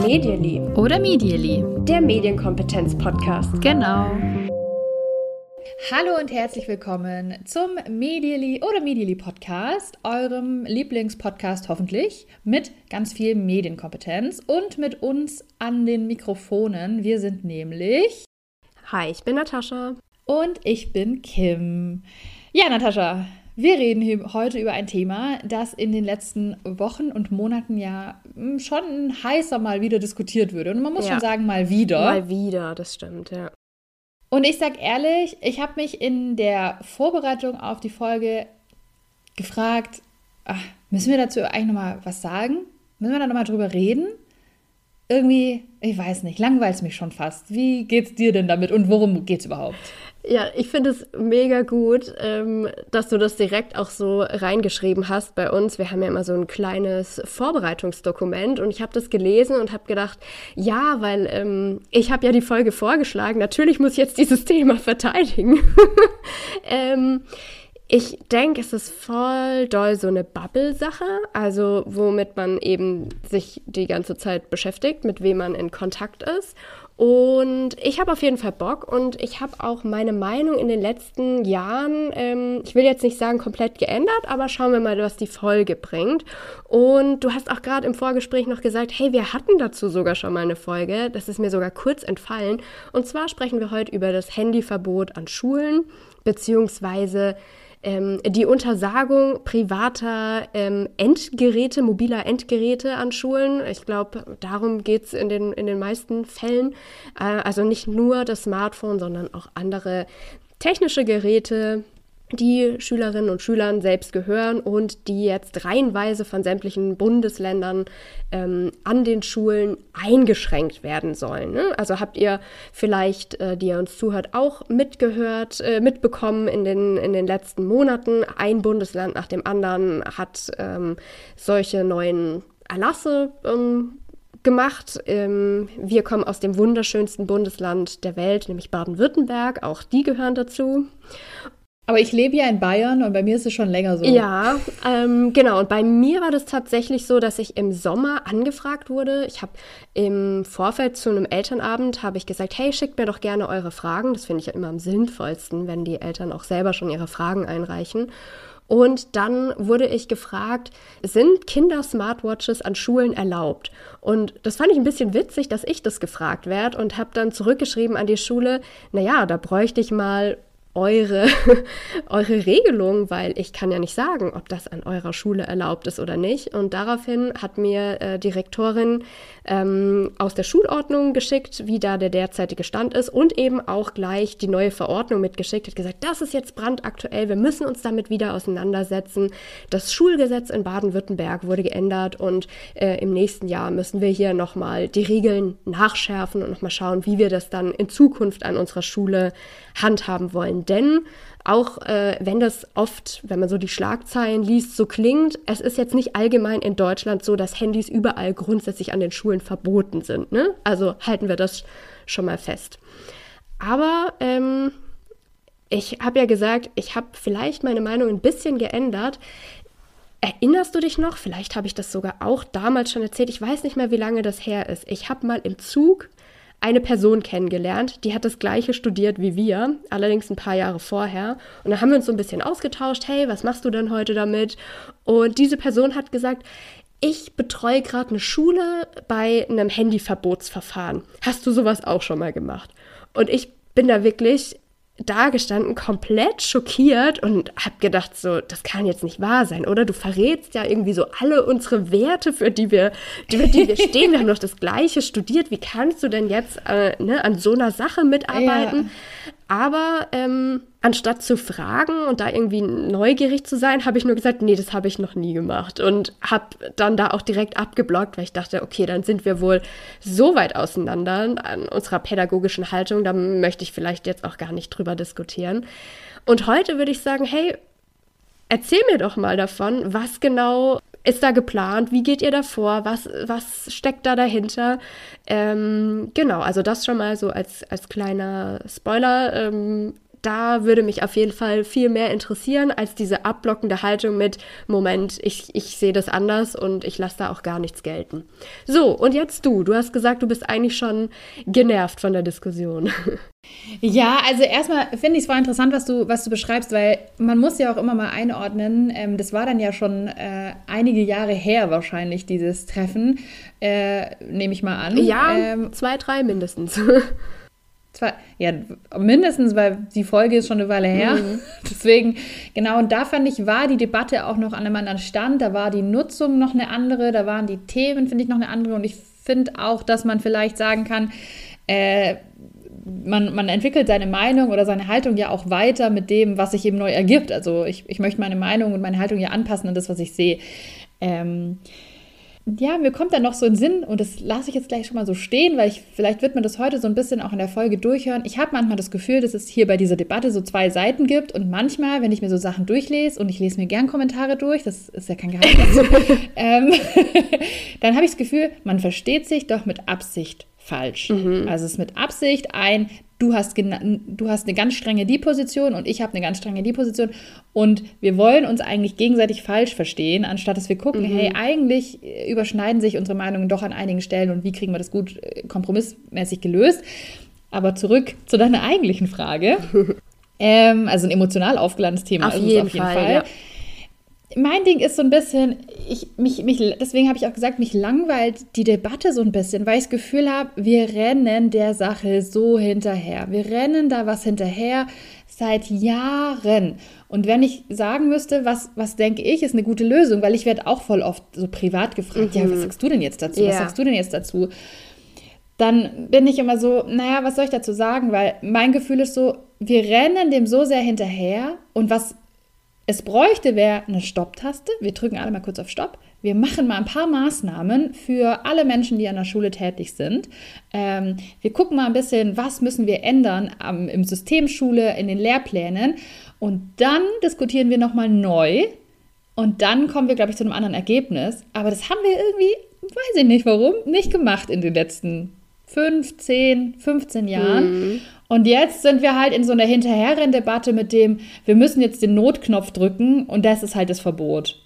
Medially oder Medially, der Medienkompetenz-Podcast. Genau. Hallo und herzlich willkommen zum Medially oder Medially Podcast, eurem Lieblingspodcast hoffentlich, mit ganz viel Medienkompetenz und mit uns an den Mikrofonen. Wir sind nämlich... Hi, ich bin Natascha. Und ich bin Kim. Ja, Natascha, wir reden heute über ein Thema, das in den letzten Wochen und Monaten ja schon heißer mal wieder diskutiert würde. Und man muss schon sagen, mal wieder. Mal wieder, das stimmt, ja. Und ich sag ehrlich, ich habe mich in der Vorbereitung auf die Folge gefragt, müssen wir dazu eigentlich nochmal was sagen? Müssen wir da nochmal drüber reden? Irgendwie, ich weiß nicht, langweilt es mich schon fast. Wie geht's dir denn damit und worum geht's überhaupt? Ja, ich finde es mega gut, dass du das direkt auch so reingeschrieben hast bei uns. Wir haben ja immer so ein kleines Vorbereitungsdokument und ich habe das gelesen und habe gedacht, ja, weil ich habe ja die Folge vorgeschlagen, natürlich muss ich jetzt dieses Thema verteidigen. Ich denke, es ist voll doll so eine Bubble-Sache, also womit man eben sich die ganze Zeit beschäftigt, mit wem man in Kontakt ist. Und ich habe auf jeden Fall Bock und ich habe auch meine Meinung in den letzten Jahren, ich will jetzt nicht sagen komplett geändert, aber schauen wir mal, was die Folge bringt. Und du hast auch gerade im Vorgespräch noch gesagt, hey, wir hatten dazu sogar schon mal eine Folge, das ist mir sogar kurz entfallen. Und zwar sprechen wir heute über das Handyverbot an Schulen, beziehungsweise die Untersagung privater Endgeräte, mobiler Endgeräte an Schulen. Ich glaube, darum geht es in den meisten Fällen. Also nicht nur das Smartphone, sondern auch andere technische Geräte, die Schülerinnen und Schülern selbst gehören und die jetzt reihenweise von sämtlichen Bundesländern an den Schulen eingeschränkt werden sollen. Ne? Also habt ihr vielleicht, die ihr uns zuhört, auch mitbekommen in den letzten Monaten. Ein Bundesland nach dem anderen hat solche neuen Erlasse gemacht. Wir kommen aus dem wunderschönsten Bundesland der Welt, nämlich Baden-Württemberg. Auch die gehören dazu. Aber ich lebe ja in Bayern und bei mir ist es schon länger so. Ja, genau. Und bei mir war das tatsächlich so, dass ich im Sommer angefragt wurde. Ich habe im Vorfeld zu einem Elternabend gesagt, hey, schickt mir doch gerne eure Fragen. Das finde ich ja immer am sinnvollsten, wenn die Eltern auch selber schon ihre Fragen einreichen. Und dann wurde ich gefragt, sind Kinder-Smartwatches an Schulen erlaubt? Und das fand ich ein bisschen witzig, dass ich das gefragt werde und habe dann zurückgeschrieben an die Schule, naja, da bräuchte ich mal eure Regelung, weil ich kann ja nicht sagen, ob das an eurer Schule erlaubt ist oder nicht. Und daraufhin hat mir die Rektorin aus der Schulordnung geschickt, wie da der derzeitige Stand ist und eben auch gleich die neue Verordnung mitgeschickt, hat gesagt, das ist jetzt brandaktuell, wir müssen uns damit wieder auseinandersetzen. Das Schulgesetz in Baden-Württemberg wurde geändert und im nächsten Jahr müssen wir hier nochmal die Regeln nachschärfen und nochmal schauen, wie wir das dann in Zukunft an unserer Schule handhaben wollen. Denn auch wenn das oft, wenn man so die Schlagzeilen liest, so klingt, es ist jetzt nicht allgemein in Deutschland so, dass Handys überall grundsätzlich an den Schulen verboten sind. Ne? Also halten wir das schon mal fest. Aber ich habe ja gesagt, ich habe vielleicht meine Meinung ein bisschen geändert. Erinnerst du dich noch? Vielleicht habe ich das sogar auch damals schon erzählt. Ich weiß nicht mehr, wie lange das her ist. Ich habe mal im Zug eine Person kennengelernt, die hat das Gleiche studiert wie wir, allerdings ein paar Jahre vorher. Und dann haben wir uns so ein bisschen ausgetauscht, hey, was machst du denn heute damit? Und diese Person hat gesagt, ich betreue gerade eine Schule bei einem Handyverbotsverfahren. Hast du sowas auch schon mal gemacht? Und ich bin da wirklich dagestanden, komplett schockiert und habe gedacht, so, das kann jetzt nicht wahr sein, oder? Du verrätst ja irgendwie so alle unsere Werte, für die wir stehen. Wir haben doch das Gleiche studiert. Wie kannst du denn jetzt an so einer Sache mitarbeiten? Ja. Aber anstatt zu fragen und da irgendwie neugierig zu sein, habe ich nur gesagt, nee, das habe ich noch nie gemacht. Und habe dann da auch direkt abgeblockt, weil ich dachte, okay, dann sind wir wohl so weit auseinander an unserer pädagogischen Haltung, da möchte ich vielleicht jetzt auch gar nicht drüber diskutieren. Und heute würde ich sagen, hey, erzähl mir doch mal davon, was genau ist da geplant, wie geht ihr da vor, was steckt da dahinter? Genau, also das schon mal so als kleiner Spoiler. da würde mich auf jeden Fall viel mehr interessieren als diese abblockende Haltung mit, Moment, ich sehe das anders und ich lasse da auch gar nichts gelten. So, und jetzt du. Du hast gesagt, du bist eigentlich schon genervt von der Diskussion. Ja, also erstmal finde ich es voll interessant, was du beschreibst, weil man muss ja auch immer mal einordnen, das war dann ja schon einige Jahre her wahrscheinlich, dieses Treffen, nehme ich mal an. Ja, 2, 3 mindestens. Ja, mindestens, weil die Folge ist schon eine Weile her. Deswegen, genau, und da fand ich, war die Debatte auch noch an einem anderen Stand, da war die Nutzung noch eine andere, da waren die Themen, finde ich, noch eine andere und ich finde auch, dass man vielleicht sagen kann, man entwickelt seine Meinung oder seine Haltung ja auch weiter mit dem, was sich eben neu ergibt. Also ich möchte meine Meinung und meine Haltung ja anpassen an das, was ich sehe. Ja, mir kommt dann noch so ein Sinn, und das lasse ich jetzt gleich schon mal so stehen, weil vielleicht wird man das heute so ein bisschen auch in der Folge durchhören. Ich habe manchmal das Gefühl, dass es hier bei dieser Debatte so 2 Seiten gibt und manchmal, wenn ich mir so Sachen durchlese, und ich lese mir gern Kommentare durch, das ist ja kein Geheimnis, dann habe ich das Gefühl, man versteht sich doch mit Absicht falsch. Also es ist mit Absicht du hast eine ganz strenge die Position und ich habe eine ganz strenge die Position und wir wollen uns eigentlich gegenseitig falsch verstehen, anstatt dass wir gucken, hey, eigentlich überschneiden sich unsere Meinungen doch an einigen Stellen und wie kriegen wir das gut kompromissmäßig gelöst. Aber zurück zu deiner eigentlichen Frage. Also ein emotional aufgeladenes Thema ist es auf jeden Fall. Ja. Mein Ding ist so ein bisschen, deswegen habe ich auch gesagt, mich langweilt die Debatte so ein bisschen, weil ich das Gefühl habe, wir rennen der Sache so hinterher. Wir rennen da was hinterher seit Jahren. Und wenn ich sagen müsste, was denke ich, ist eine gute Lösung, weil ich werde auch voll oft so privat gefragt, ja, was sagst du denn jetzt dazu? Ja. Was sagst du denn jetzt dazu? Dann bin ich immer so, naja, was soll ich dazu sagen? Weil mein Gefühl ist so, wir rennen dem so sehr hinterher und was es bräuchte, wäre eine Stopptaste. Wir drücken alle mal kurz auf Stopp. Wir machen mal ein paar Maßnahmen für alle Menschen, die an der Schule tätig sind. Wir gucken mal ein bisschen, was müssen wir ändern im System Schule, in den Lehrplänen. Und dann diskutieren wir nochmal neu. Und dann kommen wir, glaube ich, zu einem anderen Ergebnis. Aber das haben wir irgendwie, weiß ich nicht warum, nicht gemacht in den letzten 15 Jahren. Und jetzt sind wir halt in so einer Hinterherrenndebatte mit dem, wir müssen jetzt den Notknopf drücken und das ist halt das Verbot.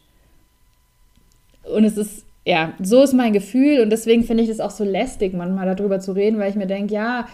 Und es ist, ja, so ist mein Gefühl und deswegen finde ich das auch so lästig, manchmal darüber zu reden, weil ich mir denke, ja,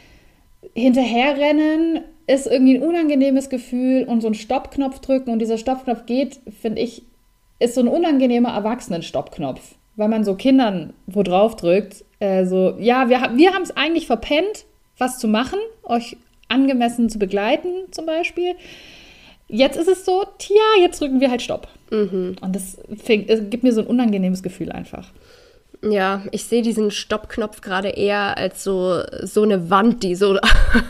hinterherrennen ist irgendwie ein unangenehmes Gefühl und so einen Stoppknopf drücken und dieser Stoppknopf geht, finde ich, ist so ein unangenehmer Erwachsenen-Stoppknopf, weil man so Kindern wo drauf drückt, ja, wir haben es eigentlich verpennt, was zu machen, euch angemessen zu begleiten zum Beispiel. Jetzt ist es so, jetzt drücken wir halt Stopp. Und das gibt mir so ein unangenehmes Gefühl einfach. Ja, ich sehe diesen Stoppknopf gerade eher als so eine Wand, die so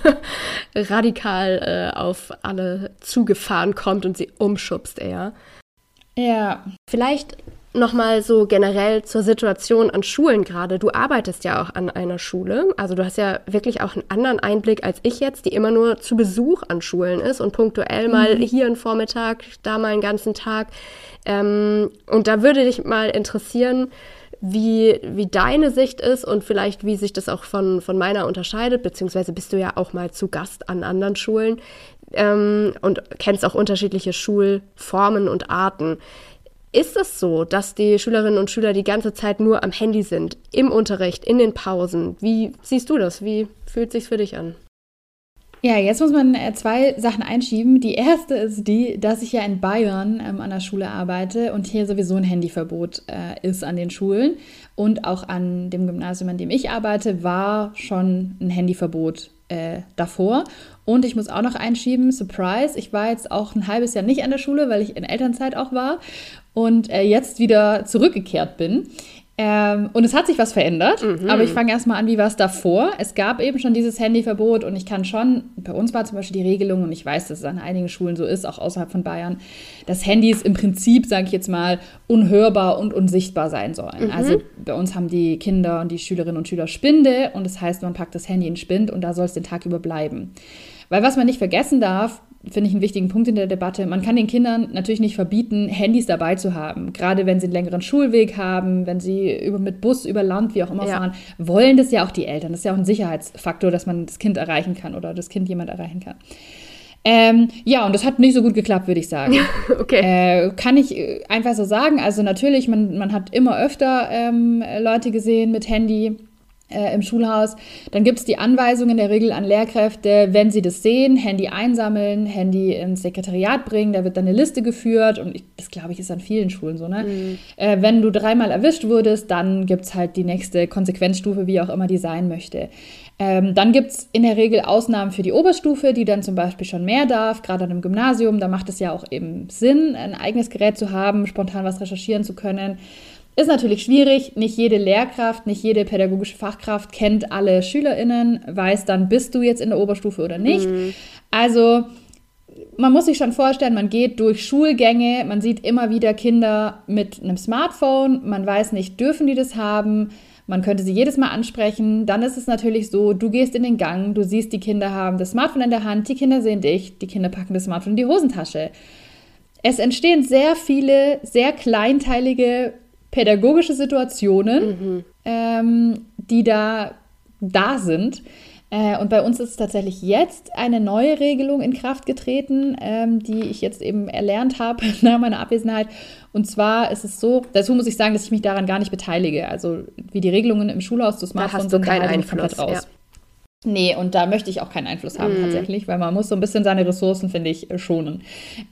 radikal auf alle zugefahren kommt und sie umschubst eher. Ja. Vielleicht nochmal so generell zur Situation an Schulen gerade. Du arbeitest ja auch an einer Schule. Also du hast ja wirklich auch einen anderen Einblick als ich jetzt, die immer nur zu Besuch an Schulen ist und punktuell mal hier einen Vormittag, da mal einen ganzen Tag. Und da würde dich mal interessieren, wie deine Sicht ist und vielleicht wie sich das auch von meiner unterscheidet, beziehungsweise bist du ja auch mal zu Gast an anderen Schulen und kennst auch unterschiedliche Schulformen und Arten. Ist es so, dass die Schülerinnen und Schüler die ganze Zeit nur am Handy sind, im Unterricht, in den Pausen? Wie siehst du das? Wie fühlt es sich für dich an? Ja, jetzt muss man 2 Sachen einschieben. Die erste ist die, dass ich ja in Bayern an der Schule arbeite und hier sowieso ein Handyverbot ist an den Schulen. Und auch an dem Gymnasium, an dem ich arbeite, war schon ein Handyverbot davor. Und ich muss auch noch einschieben, Surprise, ich war jetzt auch ein halbes Jahr nicht an der Schule, weil ich in Elternzeit auch war und jetzt wieder zurückgekehrt bin. Und es hat sich was verändert, aber ich fange erstmal an, wie war es davor? Es gab eben schon dieses Handyverbot und ich kann schon, bei uns war zum Beispiel die Regelung und ich weiß, dass es an einigen Schulen so ist, auch außerhalb von Bayern, dass Handys im Prinzip, sage ich jetzt mal, unhörbar und unsichtbar sein sollen. Also bei uns haben die Kinder und die Schülerinnen und Schüler Spinde und das heißt, man packt das Handy in Spind und da soll es den Tag über bleiben. Weil was man nicht vergessen darf, finde ich einen wichtigen Punkt in der Debatte, man kann den Kindern natürlich nicht verbieten, Handys dabei zu haben. Gerade wenn sie einen längeren Schulweg haben, wenn sie mit Bus über Land, wie auch immer fahren, wollen das ja auch die Eltern. Das ist ja auch ein Sicherheitsfaktor, dass man das Kind erreichen kann oder das Kind jemand erreichen kann. Ja, und das hat nicht so gut geklappt, würde ich sagen. Okay. Kann ich einfach so sagen. Also natürlich, man hat immer öfter Leute gesehen mit Handy im Schulhaus. Dann gibt es die Anweisungen in der Regel an Lehrkräfte, wenn sie das sehen, Handy einsammeln, Handy ins Sekretariat bringen, da wird dann eine Liste geführt und das, glaube ich, ist an vielen Schulen so, ne? Wenn du 3-mal erwischt wurdest, dann gibt es halt die nächste Konsequenzstufe, wie auch immer die sein möchte. Dann gibt es in der Regel Ausnahmen für die Oberstufe, die dann zum Beispiel schon mehr darf, gerade an einem Gymnasium, da macht es ja auch eben Sinn, ein eigenes Gerät zu haben, spontan was recherchieren zu können. Ist natürlich schwierig, nicht jede Lehrkraft, nicht jede pädagogische Fachkraft kennt alle SchülerInnen, weiß dann, bist du jetzt in der Oberstufe oder nicht. Also man muss sich schon vorstellen, man geht durch Schulgänge, man sieht immer wieder Kinder mit einem Smartphone, man weiß nicht, dürfen die das haben, man könnte sie jedes Mal ansprechen. Dann ist es natürlich so, du gehst in den Gang, du siehst, die Kinder haben das Smartphone in der Hand, die Kinder sehen dich, die Kinder packen das Smartphone in die Hosentasche. Es entstehen sehr viele, sehr kleinteilige pädagogische Situationen, die da sind. Und bei uns ist tatsächlich jetzt eine neue Regelung in Kraft getreten, die ich jetzt eben erlernt habe nach meiner Abwesenheit. Und zwar ist es so, dazu muss ich sagen, dass ich mich daran gar nicht beteilige. Also wie die Regelungen im Schulhaus zu Smartphones sind, da halte ich komplett raus. Ja. Nee, und da möchte ich auch keinen Einfluss haben tatsächlich, weil man muss so ein bisschen seine Ressourcen, finde ich, schonen.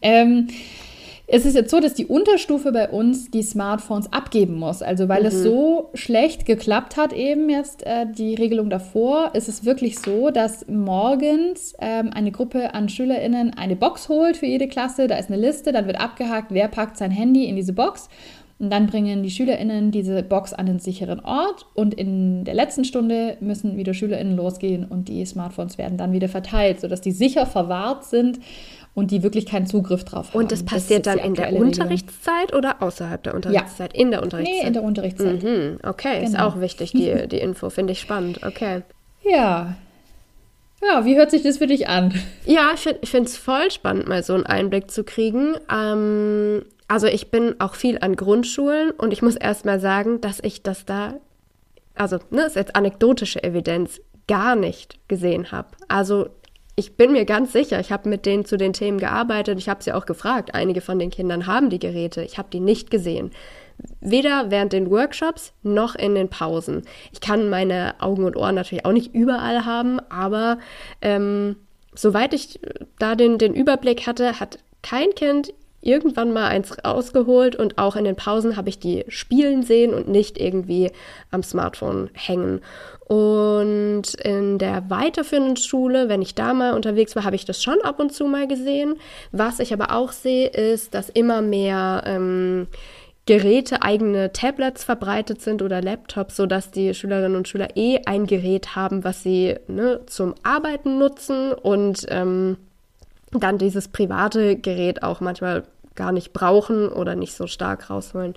Es ist jetzt so, dass die Unterstufe bei uns die Smartphones abgeben muss. Also weil es so schlecht geklappt hat eben jetzt die Regelung davor, ist es wirklich so, dass morgens eine Gruppe an SchülerInnen eine Box holt für jede Klasse. Da ist eine Liste, dann wird abgehakt, wer packt sein Handy in diese Box. Und dann bringen die SchülerInnen diese Box an den sicheren Ort. Und in der letzten Stunde müssen wieder SchülerInnen losgehen und die Smartphones werden dann wieder verteilt, sodass die sicher verwahrt sind und die wirklich keinen Zugriff drauf haben. Und das passiert dann in der Unterrichtszeit oder außerhalb der Unterrichtszeit? Ja. In der Unterrichtszeit? Nee, in der Unterrichtszeit. Okay, genau. Ist auch wichtig, die Info. Finde ich spannend. Okay. Ja. Ja, wie hört sich das für dich an? Ja, ich finde es voll spannend, mal so einen Einblick zu kriegen. Also ich bin auch viel an Grundschulen und ich muss erst mal sagen, dass ich das da, also ist jetzt anekdotische Evidenz, gar nicht gesehen habe. Also ich bin mir ganz sicher, ich habe mit denen zu den Themen gearbeitet, ich habe sie auch gefragt. Einige von den Kindern haben die Geräte, ich habe die nicht gesehen. Weder während den Workshops noch in den Pausen. Ich kann meine Augen und Ohren natürlich auch nicht überall haben, aber soweit ich da den Überblick hatte, hat kein Kind irgendwann mal eins rausgeholt und auch in den Pausen habe ich die spielen sehen und nicht irgendwie am Smartphone hängen. Und in der weiterführenden Schule, wenn ich da mal unterwegs war, habe ich das schon ab und zu mal gesehen. Was ich aber auch sehe, ist, dass immer mehr Geräte, eigene Tablets verbreitet sind oder Laptops, sodass die Schülerinnen und Schüler ein Gerät haben, was sie zum Arbeiten nutzen und dann dieses private Gerät auch manchmal gar nicht brauchen oder nicht so stark rausholen.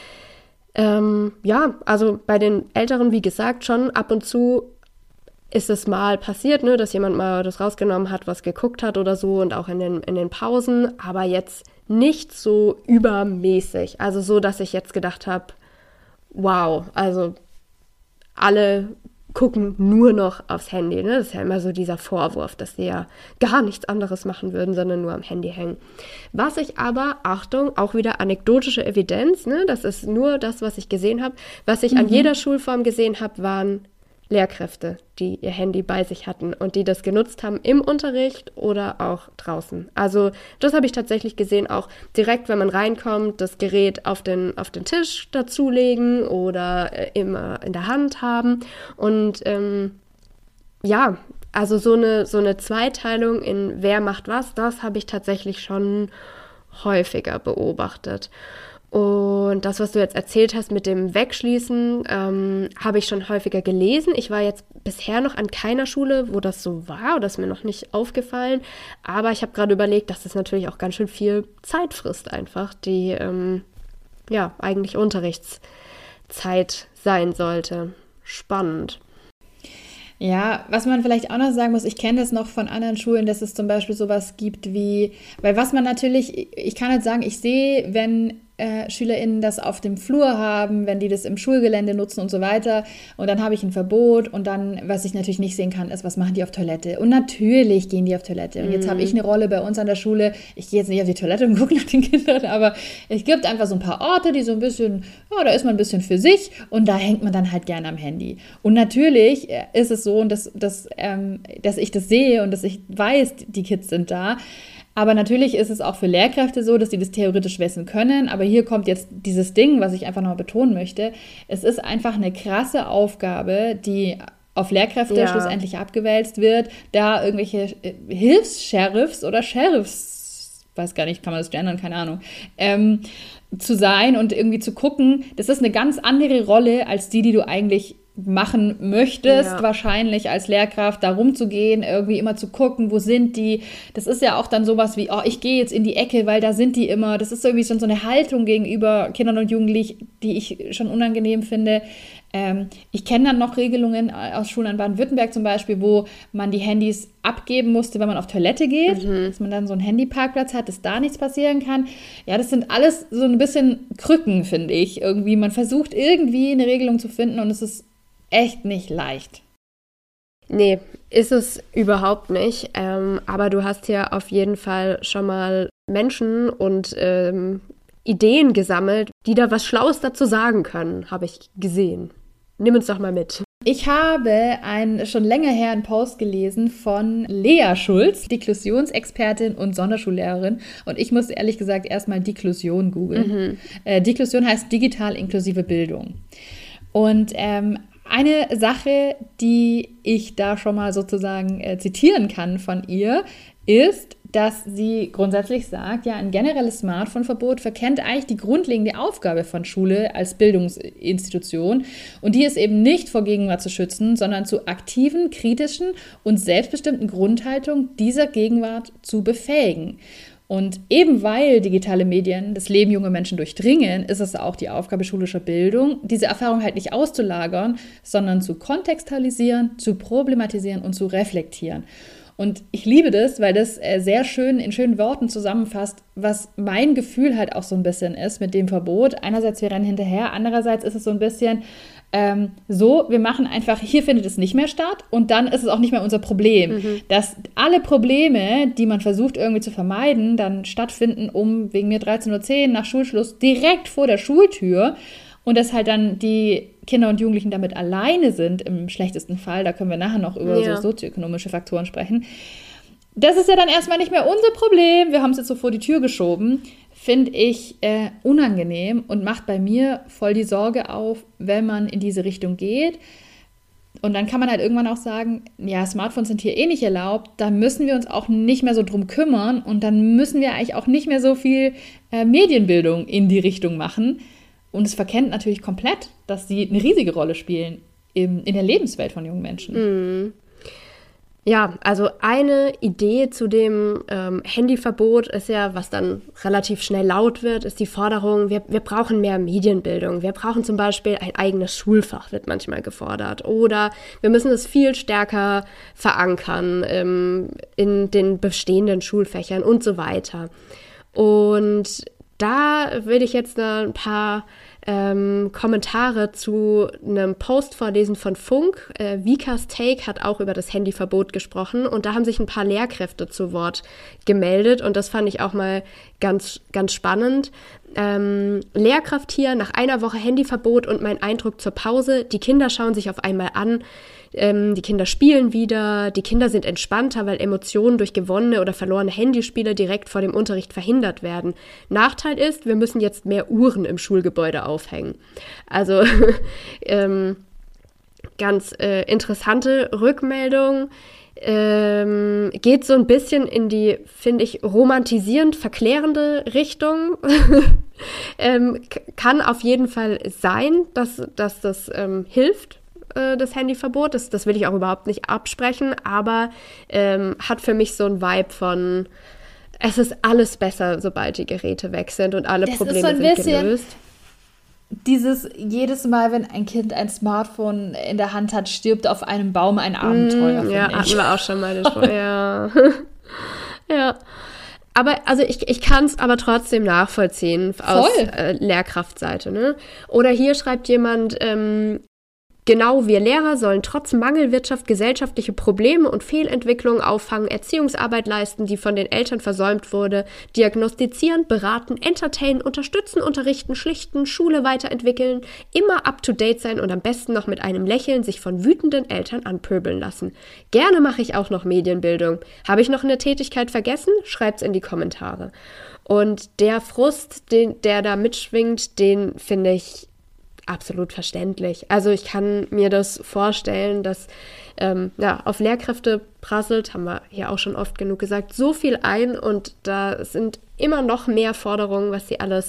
Ja, also bei den Älteren, wie gesagt, schon ab und zu ist es mal passiert, dass jemand mal das rausgenommen hat, was geguckt hat oder so und auch in den Pausen, aber jetzt nicht so übermäßig. Also so, dass ich jetzt gedacht habe, wow, also alle gucken nur noch aufs Handy. Das ist ja immer so dieser Vorwurf, dass sie ja gar nichts anderes machen würden, sondern nur am Handy hängen. Was ich aber, Achtung, auch wieder anekdotische Evidenz, das ist nur das, was ich gesehen habe. Was ich an jeder Schulform gesehen habe, waren Lehrkräfte, die ihr Handy bei sich hatten und die das genutzt haben im Unterricht oder auch draußen. Also das habe ich tatsächlich gesehen, auch direkt, wenn man reinkommt, das Gerät auf den Tisch dazulegen oder immer in der Hand haben. Und ja, also so eine Zweiteilung in wer macht was, das habe ich tatsächlich schon häufiger beobachtet. Und das, was du jetzt erzählt hast mit dem Wegschließen, habe ich schon häufiger gelesen. Ich war jetzt bisher noch an keiner Schule, wo das so war, oder ist mir noch nicht aufgefallen. Aber ich habe gerade überlegt, dass das natürlich auch ganz schön viel Zeit frisst einfach, die ja eigentlich Unterrichtszeit sein sollte. Spannend. Ja, was man vielleicht auch noch sagen muss, ich kenne das noch von anderen Schulen, dass es zum Beispiel sowas gibt wie, weil was man natürlich, ich kann jetzt sagen, ich sehe, wenn SchülerInnen das auf dem Flur haben, wenn die das im Schulgelände nutzen und so weiter. Und dann habe ich ein Verbot und dann, was ich natürlich nicht sehen kann, ist, was machen die auf Toilette? Und natürlich gehen die auf Toilette. Und jetzt habe ich eine Rolle bei uns an der Schule. Ich gehe jetzt nicht auf die Toilette und gucke nach den Kindern, aber es gibt einfach so ein paar Orte, die so ein bisschen, ja, da ist man ein bisschen für sich und da hängt man dann halt gerne am Handy. Und natürlich ist es so, dass ich das sehe und dass ich weiß, die Kids sind da. Aber natürlich ist es auch für Lehrkräfte so, dass sie das theoretisch wissen können. Aber hier kommt jetzt dieses Ding, was ich einfach noch betonen möchte. Es ist einfach eine krasse Aufgabe, die auf Lehrkräfte schlussendlich abgewälzt wird, da irgendwelche Hilfs-Sheriffs oder Sheriffs, weiß gar nicht, kann man das gendern, keine Ahnung, zu sein und irgendwie zu gucken. Das ist eine ganz andere Rolle als die du eigentlich machen möchtest, wahrscheinlich als Lehrkraft, da rumzugehen, irgendwie immer zu gucken, wo sind die. Das ist ja auch dann sowas wie, oh, ich gehe jetzt in die Ecke, weil da sind die immer. Das ist irgendwie schon so eine Haltung gegenüber Kindern und Jugendlichen, die ich schon unangenehm finde. Ich kenne dann noch Regelungen aus Schulen in Baden-Württemberg zum Beispiel, wo man die Handys abgeben musste, wenn man auf Toilette geht, dass man dann so einen Handyparkplatz hat, dass da nichts passieren kann. Ja, das sind alles so ein bisschen Krücken, finde ich. Irgendwie, man versucht irgendwie eine Regelung zu finden und es ist echt nicht leicht. Nee, ist es überhaupt nicht. Aber du hast ja auf jeden Fall schon mal Menschen und Ideen gesammelt, die da was Schlaues dazu sagen können, habe ich gesehen. Nimm uns doch mal mit. Ich habe schon länger her einen Post gelesen von Lea Schulz, Deklusionsexpertin und Sonderschullehrerin. Und ich muss ehrlich gesagt erstmal Deklusion googeln. Deklusion heißt digital inklusive Bildung. Und eine Sache, die ich da schon mal sozusagen zitieren kann von ihr, ist, dass sie grundsätzlich sagt, ja, ein generelles Smartphone-Verbot verkennt eigentlich die grundlegende Aufgabe von Schule als Bildungsinstitution. Und die ist eben nicht vor Gegenwart zu schützen, sondern zu aktiven, kritischen und selbstbestimmten Grundhaltung dieser Gegenwart zu befähigen. Und eben weil digitale Medien das Leben junger Menschen durchdringen, ist es auch die Aufgabe schulischer Bildung, diese Erfahrung halt nicht auszulagern, sondern zu kontextualisieren, zu problematisieren und zu reflektieren. Und ich liebe das, weil das sehr schön in schönen Worten zusammenfasst, was mein Gefühl halt auch so ein bisschen ist mit dem Verbot. Einerseits, wir rennen hinterher, andererseits ist es so ein bisschen wir machen einfach, hier findet es nicht mehr statt und dann ist es auch nicht mehr unser Problem. Dass alle Probleme, die man versucht irgendwie zu vermeiden, dann stattfinden wegen mir 13:10 Uhr nach Schulschluss direkt vor der Schultür und dass halt dann die Kinder und Jugendlichen damit alleine sind, im schlechtesten Fall, da können wir nachher noch über so sozioökonomische Faktoren sprechen. Das ist ja dann erstmal nicht mehr unser Problem, wir haben es jetzt so vor die Tür geschoben, finde ich unangenehm und macht bei mir voll die Sorge auf, wenn man in diese Richtung geht. Und dann kann man halt irgendwann auch sagen, ja, Smartphones sind hier eh nicht erlaubt, da müssen wir uns auch nicht mehr so drum kümmern und dann müssen wir eigentlich auch nicht mehr so viel Medienbildung in die Richtung machen. Und es verkennt natürlich komplett, dass sie eine riesige Rolle spielen in der Lebenswelt von jungen Menschen. Ja, also eine Idee zu dem Handyverbot ist ja, was dann relativ schnell laut wird, ist die Forderung, wir brauchen mehr Medienbildung. Wir brauchen zum Beispiel ein eigenes Schulfach, wird manchmal gefordert. Oder wir müssen es viel stärker verankern in den bestehenden Schulfächern und so weiter. Und da will ich jetzt ein paar Kommentare zu einem Post vorlesen von Funk. Vikas Take hat auch über das Handyverbot gesprochen und da haben sich ein paar Lehrkräfte zu Wort gemeldet und das fand ich auch mal ganz, ganz spannend. Lehrkraft hier, nach einer Woche Handyverbot und mein Eindruck zur Pause, die Kinder schauen sich auf einmal an, die Kinder spielen wieder, die Kinder sind entspannter, weil Emotionen durch gewonnene oder verlorene Handyspiele direkt vor dem Unterricht verhindert werden. Nachteil ist, wir müssen jetzt mehr Uhren im Schulgebäude aufhängen. Also ganz interessante Rückmeldung. Geht so ein bisschen in die, finde ich, romantisierend verklärende Richtung. Kann auf jeden Fall sein, dass das hilft, das Handyverbot. Das will ich auch überhaupt nicht absprechen, aber hat für mich so ein Vibe von, es ist alles besser, sobald die Geräte weg sind und alle Probleme sind gelöst. Dieses jedes Mal, wenn ein Kind ein Smartphone in der Hand hat, stirbt auf einem Baum ein Abenteuer. Ja, hatten wir auch schon mal. Ja. Aber also ich kann es aber trotzdem nachvollziehen aus Lehrkraftseite. Ne? Oder hier schreibt jemand, genau, wir Lehrer sollen trotz Mangelwirtschaft gesellschaftliche Probleme und Fehlentwicklungen auffangen, Erziehungsarbeit leisten, die von den Eltern versäumt wurde, diagnostizieren, beraten, entertainen, unterstützen, unterrichten, schlichten, Schule weiterentwickeln, immer up-to-date sein und am besten noch mit einem Lächeln sich von wütenden Eltern anpöbeln lassen. Gerne mache ich auch noch Medienbildung. Habe ich noch eine Tätigkeit vergessen? Schreibt's in die Kommentare. Und der Frust, der da mitschwingt, den finde ich absolut verständlich. Also ich kann mir das vorstellen, dass auf Lehrkräfte prasselt, haben wir hier auch schon oft genug gesagt, so viel ein und da sind immer noch mehr Forderungen, was sie alles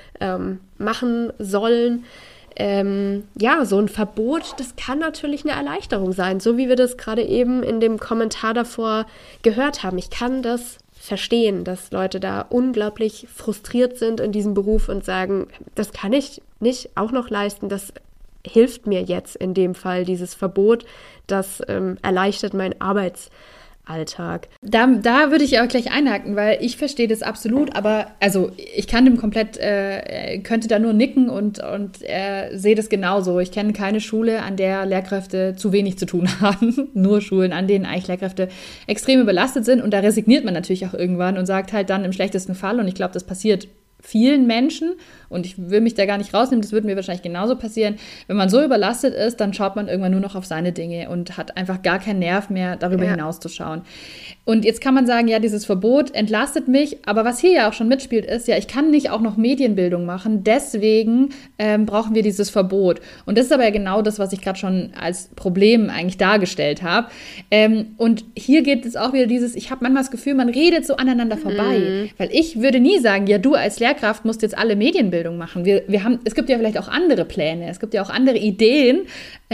machen sollen. So ein Verbot, das kann natürlich eine Erleichterung sein, so wie wir das gerade eben in dem Kommentar davor gehört haben. Ich kann das verstehen, dass Leute da unglaublich frustriert sind in diesem Beruf und sagen, das kann ich nicht auch noch leisten, das hilft mir jetzt in dem Fall, dieses Verbot, das erleichtert meinen Arbeitsalltag. Da würde ich auch gleich einhaken, weil ich verstehe das absolut, aber also ich kann dem komplett, könnte da nur nicken und sehe das genauso. Ich kenne keine Schule, an der Lehrkräfte zu wenig zu tun haben. Nur Schulen, an denen eigentlich Lehrkräfte extrem überlastet sind und da resigniert man natürlich auch irgendwann und sagt halt dann im schlechtesten Fall, und ich glaube, das passiert vielen Menschen, und ich will mich da gar nicht rausnehmen, das würde mir wahrscheinlich genauso passieren, wenn man so überlastet ist, dann schaut man irgendwann nur noch auf seine Dinge und hat einfach gar keinen Nerv mehr, darüber hinauszuschauen. Und jetzt kann man sagen, ja, dieses Verbot entlastet mich, aber was hier ja auch schon mitspielt ist, ja, ich kann nicht auch noch Medienbildung machen, deswegen brauchen wir dieses Verbot. Und das ist aber ja genau das, was ich gerade schon als Problem eigentlich dargestellt habe. Und hier geht es auch wieder ich habe manchmal das Gefühl, man redet so aneinander vorbei, weil ich würde nie sagen, ja, du als Lehrkraft musst jetzt alle Medienbildung machen. Es gibt ja vielleicht auch andere Pläne, es gibt ja auch andere Ideen.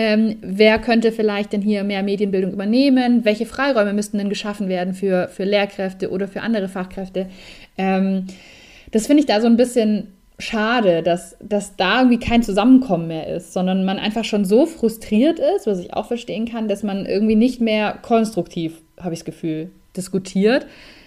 Wer könnte vielleicht denn hier mehr Medienbildung übernehmen? Welche Freiräume müssten denn geschaffen werden für Lehrkräfte oder für andere Fachkräfte? Das finde ich da so ein bisschen schade, dass da irgendwie kein Zusammenkommen mehr ist, sondern man einfach schon so frustriert ist, was ich auch verstehen kann, dass man irgendwie nicht mehr konstruktiv, habe ich das Gefühl, diskutiert.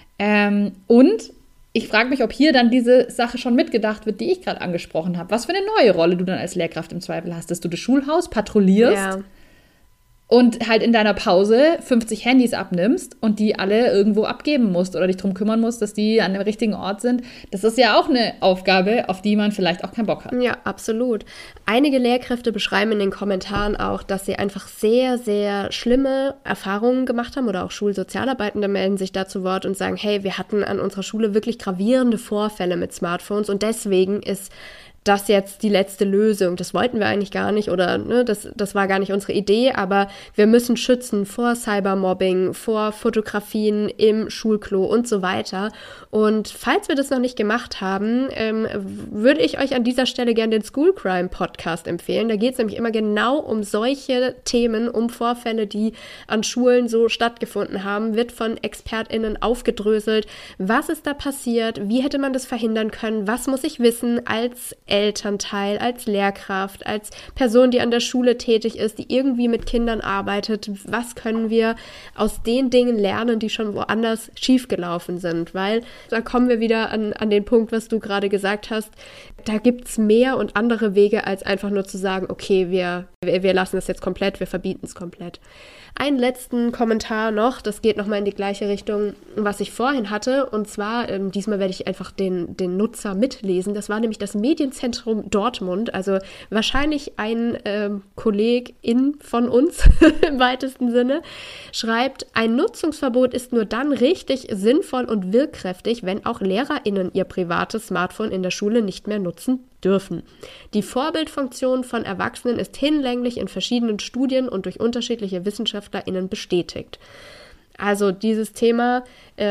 Und ich frage mich, ob hier dann diese Sache schon mitgedacht wird, die ich gerade angesprochen habe. Was für eine neue Rolle du dann als Lehrkraft im Zweifel hast, dass du das Schulhaus patrouillierst und halt in deiner Pause 50 Handys abnimmst und die alle irgendwo abgeben musst oder dich darum kümmern musst, dass die an dem richtigen Ort sind. Das ist ja auch eine Aufgabe, auf die man vielleicht auch keinen Bock hat. Ja, absolut. Einige Lehrkräfte beschreiben in den Kommentaren auch, dass sie einfach sehr, sehr schlimme Erfahrungen gemacht haben oder auch Schulsozialarbeitende melden sich da zu Wort und sagen, hey, wir hatten an unserer Schule wirklich gravierende Vorfälle mit Smartphones und deswegen ist das jetzt die letzte Lösung. Das wollten wir eigentlich gar nicht oder das war gar nicht unsere Idee, aber wir müssen schützen vor Cybermobbing, vor Fotografien im Schulklo und so weiter. Und falls wir das noch nicht gemacht haben, würde ich euch an dieser Stelle gerne den School Crime Podcast empfehlen. Da geht es nämlich immer genau um solche Themen, um Vorfälle, die an Schulen so stattgefunden haben, wird von ExpertInnen aufgedröselt. Was ist da passiert? Wie hätte man das verhindern können? Was muss ich wissen als Elternteil, als Lehrkraft, als Person, die an der Schule tätig ist, die irgendwie mit Kindern arbeitet? Was können wir aus den Dingen lernen, die schon woanders schiefgelaufen sind? Weil da kommen wir wieder an den Punkt, was du gerade gesagt hast. Da gibt es mehr und andere Wege, als einfach nur zu sagen, okay, wir lassen das jetzt komplett, wir verbieten es komplett. Einen letzten Kommentar noch, das geht nochmal in die gleiche Richtung, was ich vorhin hatte, und zwar, diesmal werde ich einfach den Nutzer mitlesen, das war nämlich das Medienzentrum Dortmund, also wahrscheinlich ein Kollegin von uns im weitesten Sinne, schreibt, ein Nutzungsverbot ist nur dann richtig, sinnvoll und wirkkräftig, wenn auch LehrerInnen ihr privates Smartphone in der Schule nicht mehr nutzen dürfen. Die Vorbildfunktion von Erwachsenen ist hinlänglich in verschiedenen Studien und durch unterschiedliche WissenschaftlerInnen bestätigt. Also dieses Thema,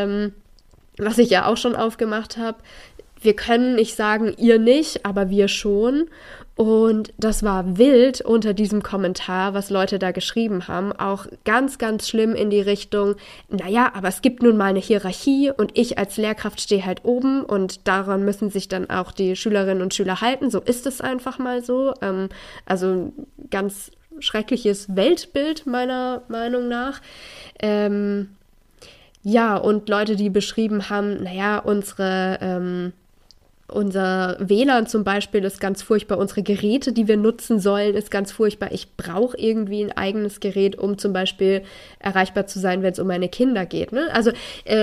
was ich ja auch schon aufgemacht habe, wir können nicht sagen, ihr nicht, aber wir schon. Und das war wild unter diesem Kommentar, was Leute da geschrieben haben. Auch ganz, ganz schlimm in die Richtung, naja, aber es gibt nun mal eine Hierarchie und ich als Lehrkraft stehe halt oben und daran müssen sich dann auch die Schülerinnen und Schüler halten. So ist es einfach mal so. Also ganz schreckliches Weltbild meiner Meinung nach. Ja, und Leute, die beschrieben haben, naja, unser WLAN zum Beispiel ist ganz furchtbar, unsere Geräte, die wir nutzen sollen, ist ganz furchtbar. Ich brauche irgendwie ein eigenes Gerät, um zum Beispiel erreichbar zu sein, wenn es um meine Kinder geht. Ne? Also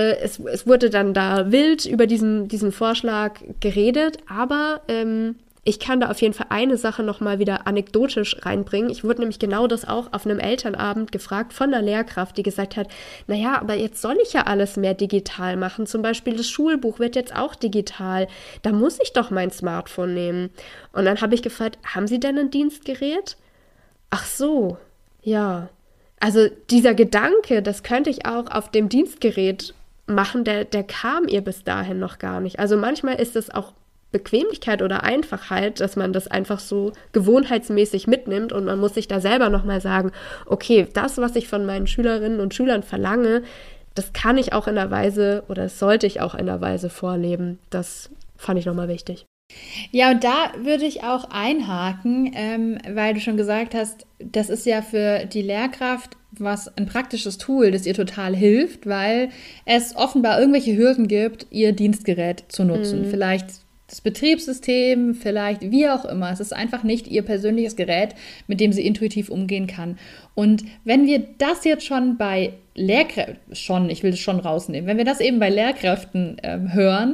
es wurde dann da wild über diesen Vorschlag geredet, aber ich kann da auf jeden Fall eine Sache nochmal wieder anekdotisch reinbringen. Ich wurde nämlich genau das auch auf einem Elternabend gefragt von einer Lehrkraft, die gesagt hat, naja, aber jetzt soll ich ja alles mehr digital machen. Zum Beispiel das Schulbuch wird jetzt auch digital. Da muss ich doch mein Smartphone nehmen. Und dann habe ich gefragt, haben Sie denn ein Dienstgerät? Ach so, ja. Also dieser Gedanke, das könnte ich auch auf dem Dienstgerät machen, der kam ihr bis dahin noch gar nicht. Also manchmal ist es auch Bequemlichkeit oder Einfachheit, dass man das einfach so gewohnheitsmäßig mitnimmt und man muss sich da selber nochmal sagen, okay, das, was ich von meinen Schülerinnen und Schülern verlange, das kann ich auch in einer Weise oder das sollte ich auch in einer Weise vorleben. Das fand ich nochmal wichtig. Ja, und da würde ich auch einhaken, weil du schon gesagt hast, das ist ja für die Lehrkraft ein praktisches Tool, das ihr total hilft, weil es offenbar irgendwelche Hürden gibt, ihr Dienstgerät zu nutzen. Vielleicht das Betriebssystem, vielleicht wie auch immer. Es ist einfach nicht ihr persönliches Gerät, mit dem sie intuitiv umgehen kann. Und wenn wir das jetzt schon bei Lehrkräften, ich will das schon rausnehmen, wenn wir das eben bei Lehrkräften hören,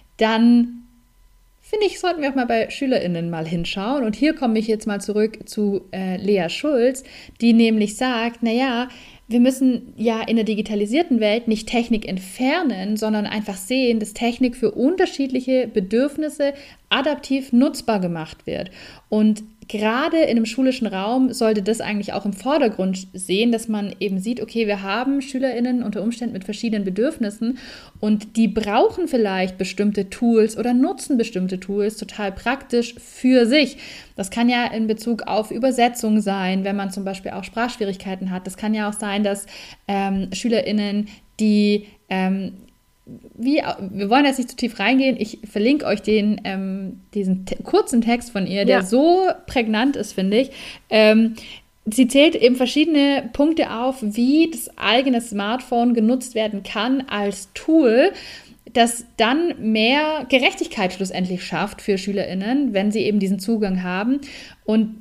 dann finde ich, sollten wir auch mal bei SchülerInnen mal hinschauen. Und hier komme ich jetzt mal zurück zu Lea Schulz, die nämlich sagt, naja, wir müssen ja in der digitalisierten Welt nicht Technik entfernen, sondern einfach sehen, dass Technik für unterschiedliche Bedürfnisse adaptiv nutzbar gemacht wird. Und gerade in einem schulischen Raum sollte das eigentlich auch im Vordergrund sehen, dass man eben sieht, okay, wir haben SchülerInnen unter Umständen mit verschiedenen Bedürfnissen und die brauchen vielleicht bestimmte Tools oder nutzen bestimmte Tools total praktisch für sich. Das kann ja in Bezug auf Übersetzung sein, wenn man zum Beispiel auch Sprachschwierigkeiten hat. Das kann ja auch sein, dass SchülerInnen, die wir wollen jetzt nicht zu tief reingehen, ich verlinke euch diesen kurzen Text von ihr, der so prägnant ist, finde ich. Sie zählt eben verschiedene Punkte auf, wie das eigene Smartphone genutzt werden kann als Tool, das dann mehr Gerechtigkeit schlussendlich schafft für SchülerInnen, wenn sie eben diesen Zugang haben und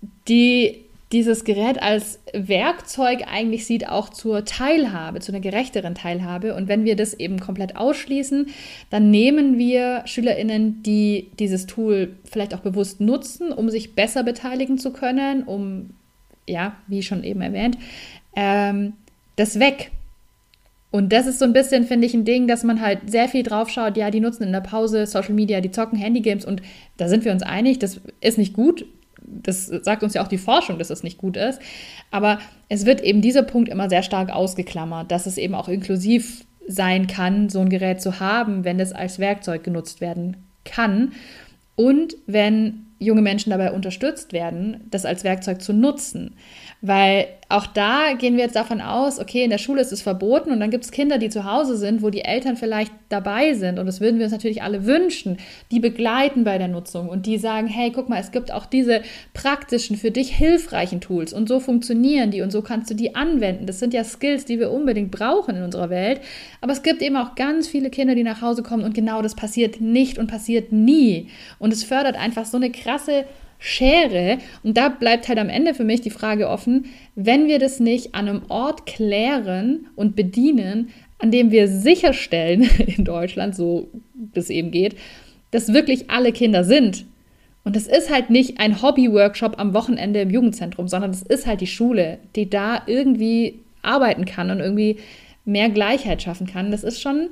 dieses Gerät als Werkzeug eigentlich sieht auch zur Teilhabe, zu einer gerechteren Teilhabe. Und wenn wir das eben komplett ausschließen, dann nehmen wir SchülerInnen, die dieses Tool vielleicht auch bewusst nutzen, um sich besser beteiligen zu können, um, ja, wie schon eben erwähnt, das weg. Und das ist so ein bisschen, finde ich, ein Ding, dass man halt sehr viel drauf schaut, ja, die nutzen in der Pause Social Media, die zocken Handygames und da sind wir uns einig, das ist nicht gut. Das sagt uns ja auch die Forschung, dass es nicht gut ist. Aber es wird eben dieser Punkt immer sehr stark ausgeklammert, dass es eben auch inklusiv sein kann, so ein Gerät zu haben, wenn es als Werkzeug genutzt werden kann. Und wenn junge Menschen dabei unterstützt werden, das als Werkzeug zu nutzen. Weil auch da gehen wir jetzt davon aus, okay, in der Schule ist es verboten und dann gibt es Kinder, die zu Hause sind, wo die Eltern vielleicht dabei sind und das würden wir uns natürlich alle wünschen, die begleiten bei der Nutzung und die sagen, hey, guck mal, es gibt auch diese praktischen, für dich hilfreichen Tools und so funktionieren die und so kannst du die anwenden. Das sind ja Skills, die wir unbedingt brauchen in unserer Welt, aber es gibt eben auch ganz viele Kinder, die nach Hause kommen und genau das passiert nicht und passiert nie und es fördert einfach so eine krasse Schere. Und da bleibt halt am Ende für mich die Frage offen, wenn wir das nicht an einem Ort klären und bedienen, an dem wir sicherstellen in Deutschland, so das eben geht, dass wirklich alle Kinder sind. Und das ist halt nicht ein Hobby-Workshop am Wochenende im Jugendzentrum, sondern das ist halt die Schule, die da irgendwie arbeiten kann und irgendwie mehr Gleichheit schaffen kann. Das ist schon...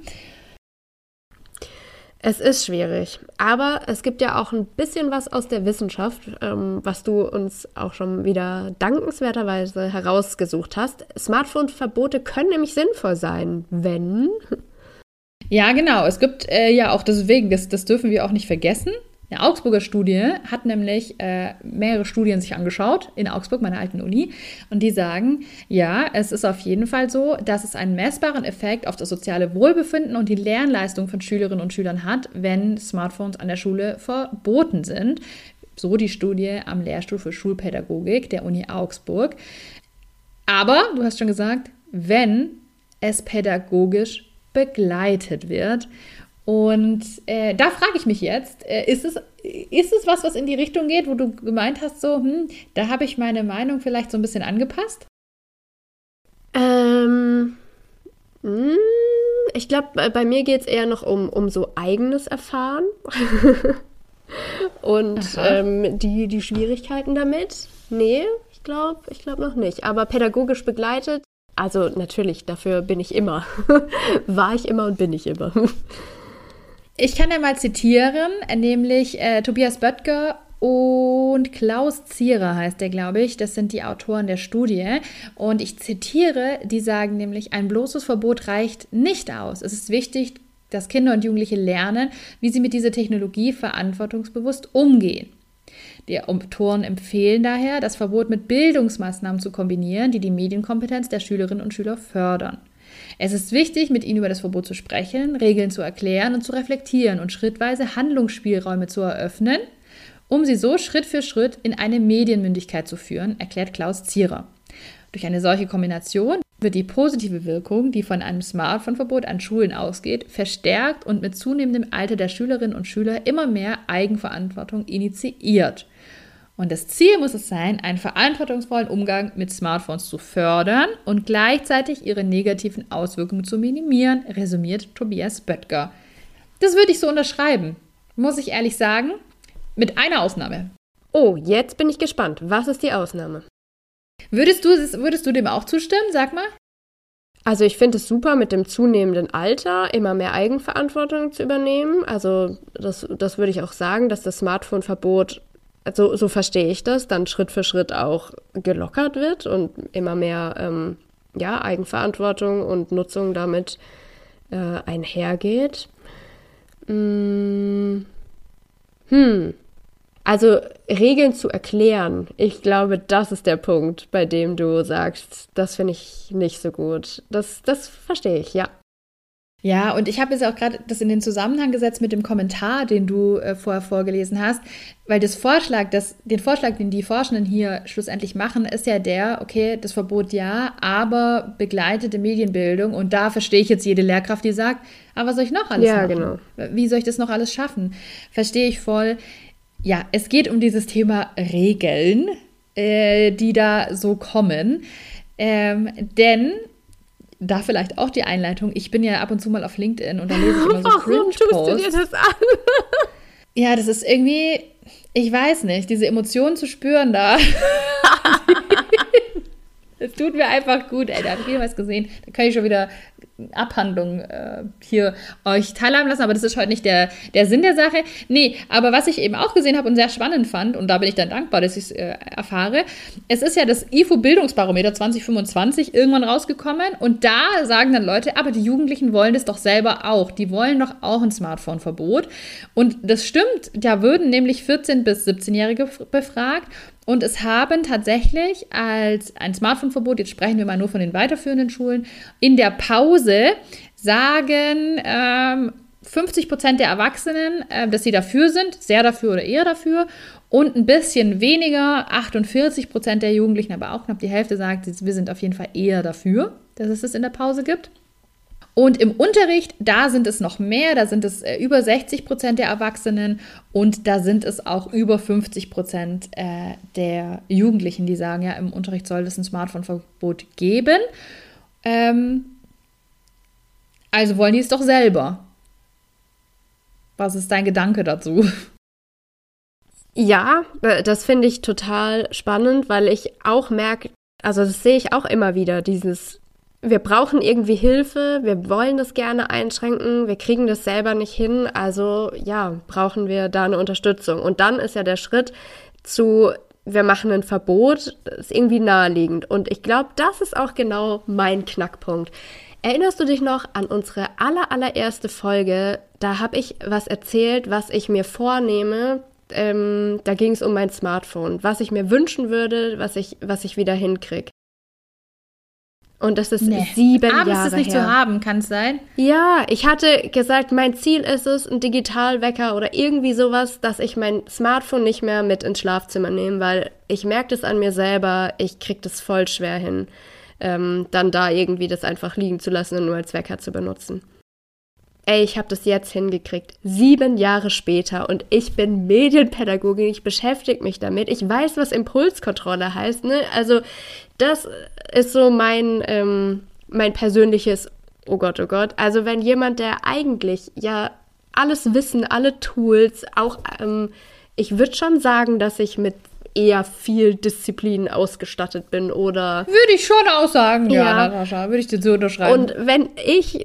Es ist schwierig, aber es gibt ja auch ein bisschen was aus der Wissenschaft, was du uns auch schon wieder dankenswerterweise herausgesucht hast. Smartphone-Verbote können nämlich sinnvoll sein, wenn... Ja, genau. Es gibt ja auch deswegen, das dürfen wir auch nicht vergessen. Eine Augsburger Studie hat nämlich mehrere Studien sich angeschaut, in Augsburg, meiner alten Uni, und die sagen, ja, es ist auf jeden Fall so, dass es einen messbaren Effekt auf das soziale Wohlbefinden und die Lernleistung von Schülerinnen und Schülern hat, wenn Smartphones an der Schule verboten sind. So die Studie am Lehrstuhl für Schulpädagogik der Uni Augsburg. Aber, du hast schon gesagt, wenn es pädagogisch begleitet wird. Und da frage ich mich jetzt, ist es was in die Richtung geht, wo du gemeint hast, so, da habe ich meine Meinung vielleicht so ein bisschen angepasst? Ich glaube, bei mir geht es eher noch um so eigenes Erfahren und die Schwierigkeiten damit. Nee, ich glaube noch nicht. Aber pädagogisch begleitet, also natürlich, dafür bin ich immer. War ich immer und bin ich immer. Ich kann ja mal zitieren, nämlich Tobias Böttger und Klaus Zierer heißt der, glaube ich. Das sind die Autoren der Studie. Und ich zitiere, die sagen nämlich, ein bloßes Verbot reicht nicht aus. Es ist wichtig, dass Kinder und Jugendliche lernen, wie sie mit dieser Technologie verantwortungsbewusst umgehen. Die Autoren empfehlen daher, das Verbot mit Bildungsmaßnahmen zu kombinieren, die die Medienkompetenz der Schülerinnen und Schüler fördern. Es ist wichtig, mit ihnen über das Verbot zu sprechen, Regeln zu erklären und zu reflektieren und schrittweise Handlungsspielräume zu eröffnen, um sie so Schritt für Schritt in eine Medienmündigkeit zu führen, erklärt Klaus Zierer. Durch eine solche Kombination wird die positive Wirkung, die von einem Smartphone-Verbot an Schulen ausgeht, verstärkt und mit zunehmendem Alter der Schülerinnen und Schüler immer mehr Eigenverantwortung initiiert. Und das Ziel muss es sein, einen verantwortungsvollen Umgang mit Smartphones zu fördern und gleichzeitig ihre negativen Auswirkungen zu minimieren, resümiert Tobias Böttger. Das würde ich so unterschreiben, muss ich ehrlich sagen, mit einer Ausnahme. Oh, jetzt bin ich gespannt. Was ist die Ausnahme? Würdest du dem auch zustimmen? Sag mal. Also ich finde es super, mit dem zunehmenden Alter immer mehr Eigenverantwortung zu übernehmen. Also das würde ich auch sagen, dass das Smartphone-Verbot, also so verstehe ich das, dann Schritt für Schritt auch gelockert wird und immer mehr Eigenverantwortung und Nutzung damit einhergeht. Also Regeln zu erklären, ich glaube, das ist der Punkt, bei dem du sagst, das finde ich nicht so gut. Das verstehe ich, ja. Ja, und ich habe jetzt auch gerade das in den Zusammenhang gesetzt mit dem Kommentar, den du vorher vorgelesen hast, weil den Vorschlag, den die Forschenden hier schlussendlich machen, ist ja okay, das Verbot ja, aber begleitete Medienbildung, und da verstehe ich jetzt jede Lehrkraft, die sagt, aber was soll ich noch alles machen? Genau. Wie soll ich das noch alles schaffen? Verstehe ich voll. Ja, es geht um dieses Thema Regeln, die da so kommen, denn da vielleicht auch die Einleitung. Ich bin ja ab und zu mal auf LinkedIn und da lese ich immer so Cringe-Posts. Warum tust du dir das an? Ja, das ist irgendwie, ich weiß nicht, diese Emotionen zu spüren da. Es tut mir einfach gut, ey, da habe ich wieder was gesehen. Da kann ich schon wieder Abhandlung hier euch teilhaben lassen, aber das ist heute nicht der Sinn der Sache. Nee, aber was ich eben auch gesehen habe und sehr spannend fand, und da bin ich dann dankbar, dass ich es erfahre, es ist ja das IFO-Bildungsbarometer 2025 irgendwann rausgekommen, und da sagen dann Leute, aber die Jugendlichen wollen das doch selber auch. Die wollen doch auch ein Smartphone-Verbot. Und das stimmt, da würden nämlich 14- bis 17-Jährige befragt. Und es haben tatsächlich als ein Smartphone-Verbot, jetzt sprechen wir mal nur von den weiterführenden Schulen, in der Pause sagen 50% der Erwachsenen, dass sie dafür sind, sehr dafür oder eher dafür, und ein bisschen weniger, 48% der Jugendlichen, aber auch knapp die Hälfte sagt, wir sind auf jeden Fall eher dafür, dass es das in der Pause gibt. Und im Unterricht, da sind es noch mehr, da sind es über 60% der Erwachsenen, und da sind es auch über 50% der Jugendlichen, die sagen, ja, im Unterricht soll es ein Smartphone-Verbot geben. Also wollen die es doch selber. Was ist dein Gedanke dazu? Ja, das finde ich total spannend, weil ich auch merke, also das sehe ich auch immer wieder, wir brauchen irgendwie Hilfe, wir wollen das gerne einschränken, wir kriegen das selber nicht hin, also ja, brauchen wir da eine Unterstützung. Und dann ist ja der Schritt wir machen ein Verbot, ist irgendwie naheliegend. Und ich glaube, das ist auch genau mein Knackpunkt. Erinnerst du dich noch an unsere allererste Folge? Da habe ich was erzählt, was ich mir vornehme. Da ging es um mein Smartphone, was ich mir wünschen würde, was ich wieder hinkriege. Und das ist 7 Jahre her. Abends ist nicht zu haben, kann es sein? Ja, ich hatte gesagt, mein Ziel ist es, ein Digitalwecker oder irgendwie sowas, dass ich mein Smartphone nicht mehr mit ins Schlafzimmer nehme, weil ich merke das an mir selber, ich kriege das voll schwer hin. dann da irgendwie das einfach liegen zu lassen und nur als Wecker zu benutzen. Ey, ich habe das jetzt hingekriegt, 7 Jahre später, und ich bin Medienpädagogin, ich beschäftige mich damit, ich weiß, was Impulskontrolle heißt, ne? Also das ist so mein persönliches, oh Gott, also wenn jemand, der eigentlich ja alles Wissen, alle Tools, auch, ich würde schon sagen, dass ich mit eher viel Disziplin ausgestattet bin, oder... Würde ich schon auch sagen, ja, Natascha, würde ich dir so unterschreiben. Und wenn ich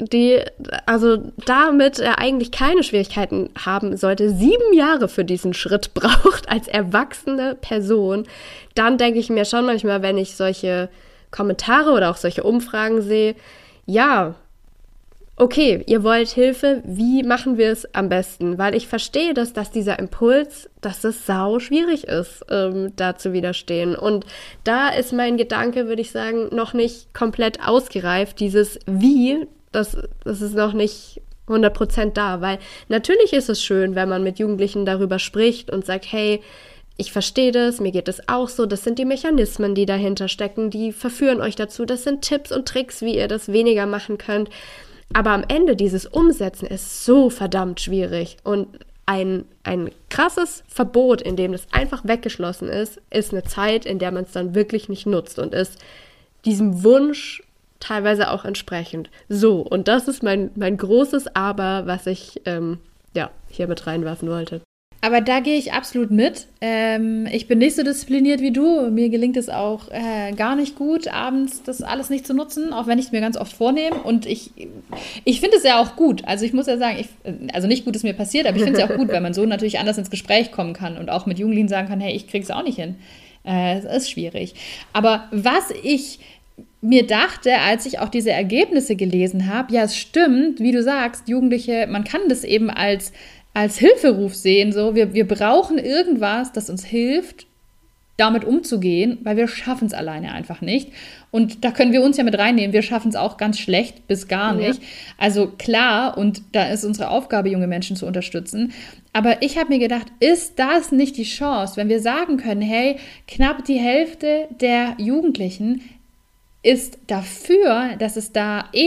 damit eigentlich keine Schwierigkeiten haben sollte, 7 Jahre für diesen Schritt braucht als erwachsene Person, dann denke ich mir schon manchmal, wenn ich solche Kommentare oder auch solche Umfragen sehe, ja, okay, ihr wollt Hilfe, wie machen wir es am besten? Weil ich verstehe, dass dieser Impuls, dass es sau schwierig ist, da zu widerstehen. Und da ist mein Gedanke, würde ich sagen, noch nicht komplett ausgereift. Dieses Wie, das ist noch nicht 100% da. Weil natürlich ist es schön, wenn man mit Jugendlichen darüber spricht und sagt, hey, ich verstehe das, mir geht es auch so, das sind die Mechanismen, die dahinter stecken, die verführen euch dazu, das sind Tipps und Tricks, wie ihr das weniger machen könnt. Aber am Ende dieses Umsetzen ist so verdammt schwierig, und ein krasses Verbot, in dem das einfach weggeschlossen ist eine Zeit, in der man es dann wirklich nicht nutzt und ist diesem Wunsch teilweise auch entsprechend. So, und das ist mein großes Aber, was ich hier mit reinwerfen wollte. Aber da gehe ich absolut mit. Ich bin nicht so diszipliniert wie du. Mir gelingt es auch gar nicht gut, abends das alles nicht zu nutzen, auch wenn ich es mir ganz oft vornehme. Und ich finde es ja auch gut. Also ich muss ja sagen, also nicht gut ist mir passiert, aber ich finde es ja auch gut, weil man so natürlich anders ins Gespräch kommen kann und auch mit Jugendlichen sagen kann, hey, ich kriege es auch nicht hin. Es ist schwierig. Aber was ich mir dachte, als ich auch diese Ergebnisse gelesen habe, ja, es stimmt, wie du sagst, Jugendliche, man kann das eben als Hilferuf sehen, so, wir brauchen irgendwas, das uns hilft, damit umzugehen, weil wir schaffen es alleine einfach nicht. Und da können wir uns ja mit reinnehmen, wir schaffen es auch ganz schlecht bis gar nicht. Ja. Also klar, und da ist unsere Aufgabe, junge Menschen zu unterstützen. Aber ich habe mir gedacht, ist das nicht die Chance, wenn wir sagen können, hey, knapp die Hälfte der Jugendlichen ist dafür, dass es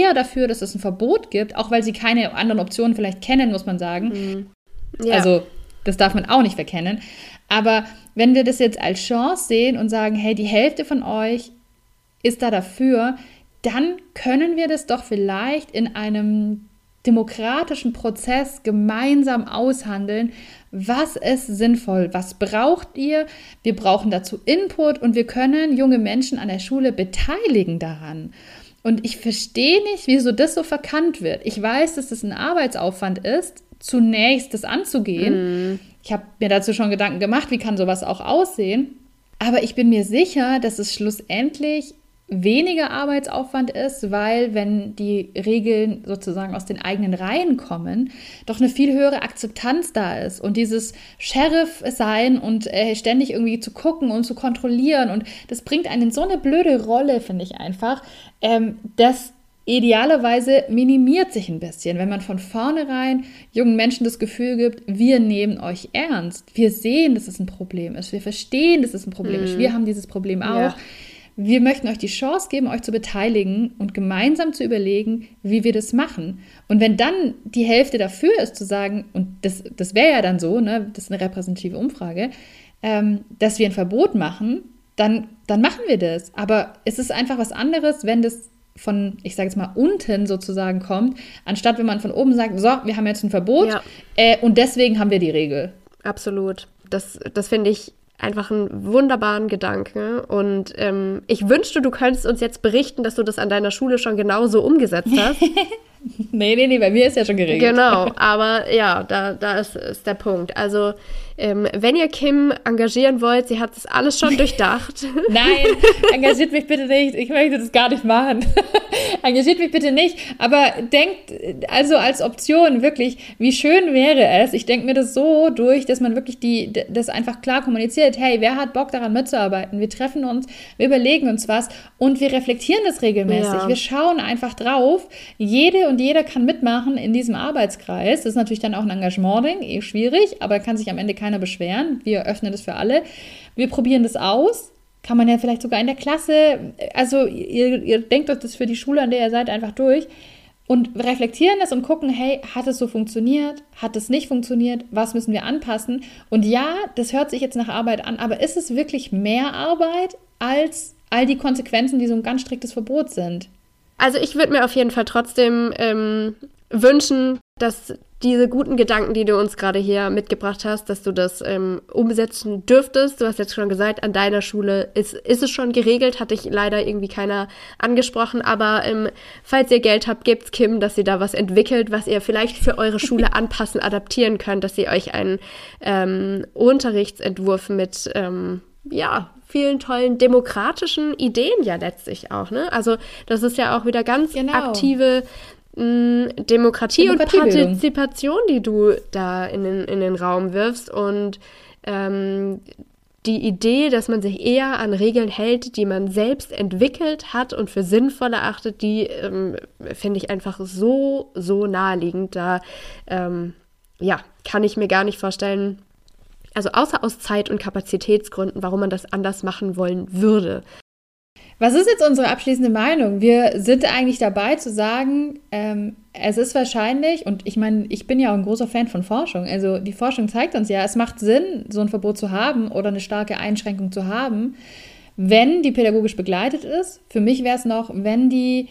ein Verbot gibt, auch weil sie keine anderen Optionen vielleicht kennen, muss man sagen. Mhm. Ja. Also das darf man auch nicht verkennen. Aber wenn wir das jetzt als Chance sehen und sagen, hey, die Hälfte von euch ist da dafür, dann können wir das doch vielleicht in einem demokratischen Prozess gemeinsam aushandeln. Was ist sinnvoll? Was braucht ihr? Wir brauchen dazu Input, und wir können junge Menschen an der Schule beteiligen daran. Und ich verstehe nicht, wieso das so verkannt wird. Ich weiß, dass das ein Arbeitsaufwand ist, zunächst das anzugehen. Mm. Ich habe mir dazu schon Gedanken gemacht, wie kann sowas auch aussehen. Aber ich bin mir sicher, dass es schlussendlich weniger Arbeitsaufwand ist, weil, wenn die Regeln sozusagen aus den eigenen Reihen kommen, doch eine viel höhere Akzeptanz da ist. Und dieses Sheriff sein und ständig irgendwie zu gucken und zu kontrollieren, und das bringt einen in so eine blöde Rolle, finde ich einfach, dass idealerweise minimiert sich ein bisschen, wenn man von vornherein jungen Menschen das Gefühl gibt, wir nehmen euch ernst. Wir sehen, dass es ein Problem ist. Wir verstehen, dass es ein Problem ist. Wir haben dieses Problem auch. Ja. Wir möchten euch die Chance geben, euch zu beteiligen und gemeinsam zu überlegen, wie wir das machen. Und wenn dann die Hälfte dafür ist, zu sagen, und das wäre ja dann so, ne, das ist eine repräsentative Umfrage, dass wir ein Verbot machen, dann machen wir das. Aber es ist einfach was anderes, wenn das von, ich sage jetzt mal, unten sozusagen kommt, anstatt wenn man von oben sagt, so, wir haben jetzt ein Verbot, und deswegen haben wir die Regel. Absolut. Das finde ich einfach einen wunderbaren Gedanken, und ich wünschte, du könntest uns jetzt berichten, dass du das an deiner Schule schon genauso umgesetzt hast. Nee, bei mir ist ja schon geregelt. Genau, aber ja, da ist der Punkt. Also, wenn ihr Kim engagieren wollt, sie hat das alles schon durchdacht. Nein, engagiert mich bitte nicht. Ich möchte das gar nicht machen. Engagiert mich bitte nicht. Aber denkt also als Option wirklich, wie schön wäre es. Ich denke mir das so durch, dass man wirklich das einfach klar kommuniziert. Hey, wer hat Bock daran mitzuarbeiten? Wir treffen uns, wir überlegen uns was und wir reflektieren das regelmäßig. Ja. Wir schauen einfach drauf. Jede und jeder kann mitmachen in diesem Arbeitskreis. Das ist natürlich dann auch ein Engagement-Ding, schwierig, aber kann sich am Ende keiner beschweren. Wir öffnen das für alle. Wir probieren das aus. kann man ja vielleicht sogar in der Klasse, also ihr denkt euch das für die Schule, an der ihr seid, einfach durch und reflektieren das und gucken, hey, hat es so funktioniert? Hat es nicht funktioniert? Was müssen wir anpassen? Und ja, das hört sich jetzt nach Arbeit an, aber ist es wirklich mehr Arbeit als all die Konsequenzen, die so ein ganz striktes Verbot sind? Also ich würde mir auf jeden Fall trotzdem wünschen, dass diese guten Gedanken, die du uns gerade hier mitgebracht hast, dass du das umsetzen dürftest. Du hast jetzt schon gesagt, an deiner Schule ist es schon geregelt, hat dich leider irgendwie keiner angesprochen, aber falls ihr Geld habt, gebt's Kim, dass sie da was entwickelt, was ihr vielleicht für eure Schule anpassen, adaptieren könnt, dass sie euch einen Unterrichtsentwurf mit vielen tollen demokratischen Ideen ja letztlich auch, ne? Also das ist ja auch wieder ganz aktive Demokratie und Partizipation, die du da in den Raum wirfst und die Idee, dass man sich eher an Regeln hält, die man selbst entwickelt hat und für sinnvoll erachtet, die finde ich einfach so naheliegend. Da kann ich mir gar nicht vorstellen, also außer aus Zeit- und Kapazitätsgründen, warum man das anders machen wollen würde. Was ist jetzt unsere abschließende Meinung? Wir sind eigentlich dabei zu sagen, es ist wahrscheinlich, und ich meine, ich bin ja auch ein großer Fan von Forschung, also die Forschung zeigt uns ja, es macht Sinn, so ein Verbot zu haben oder eine starke Einschränkung zu haben, wenn die pädagogisch begleitet ist. Für mich wäre es noch, wenn die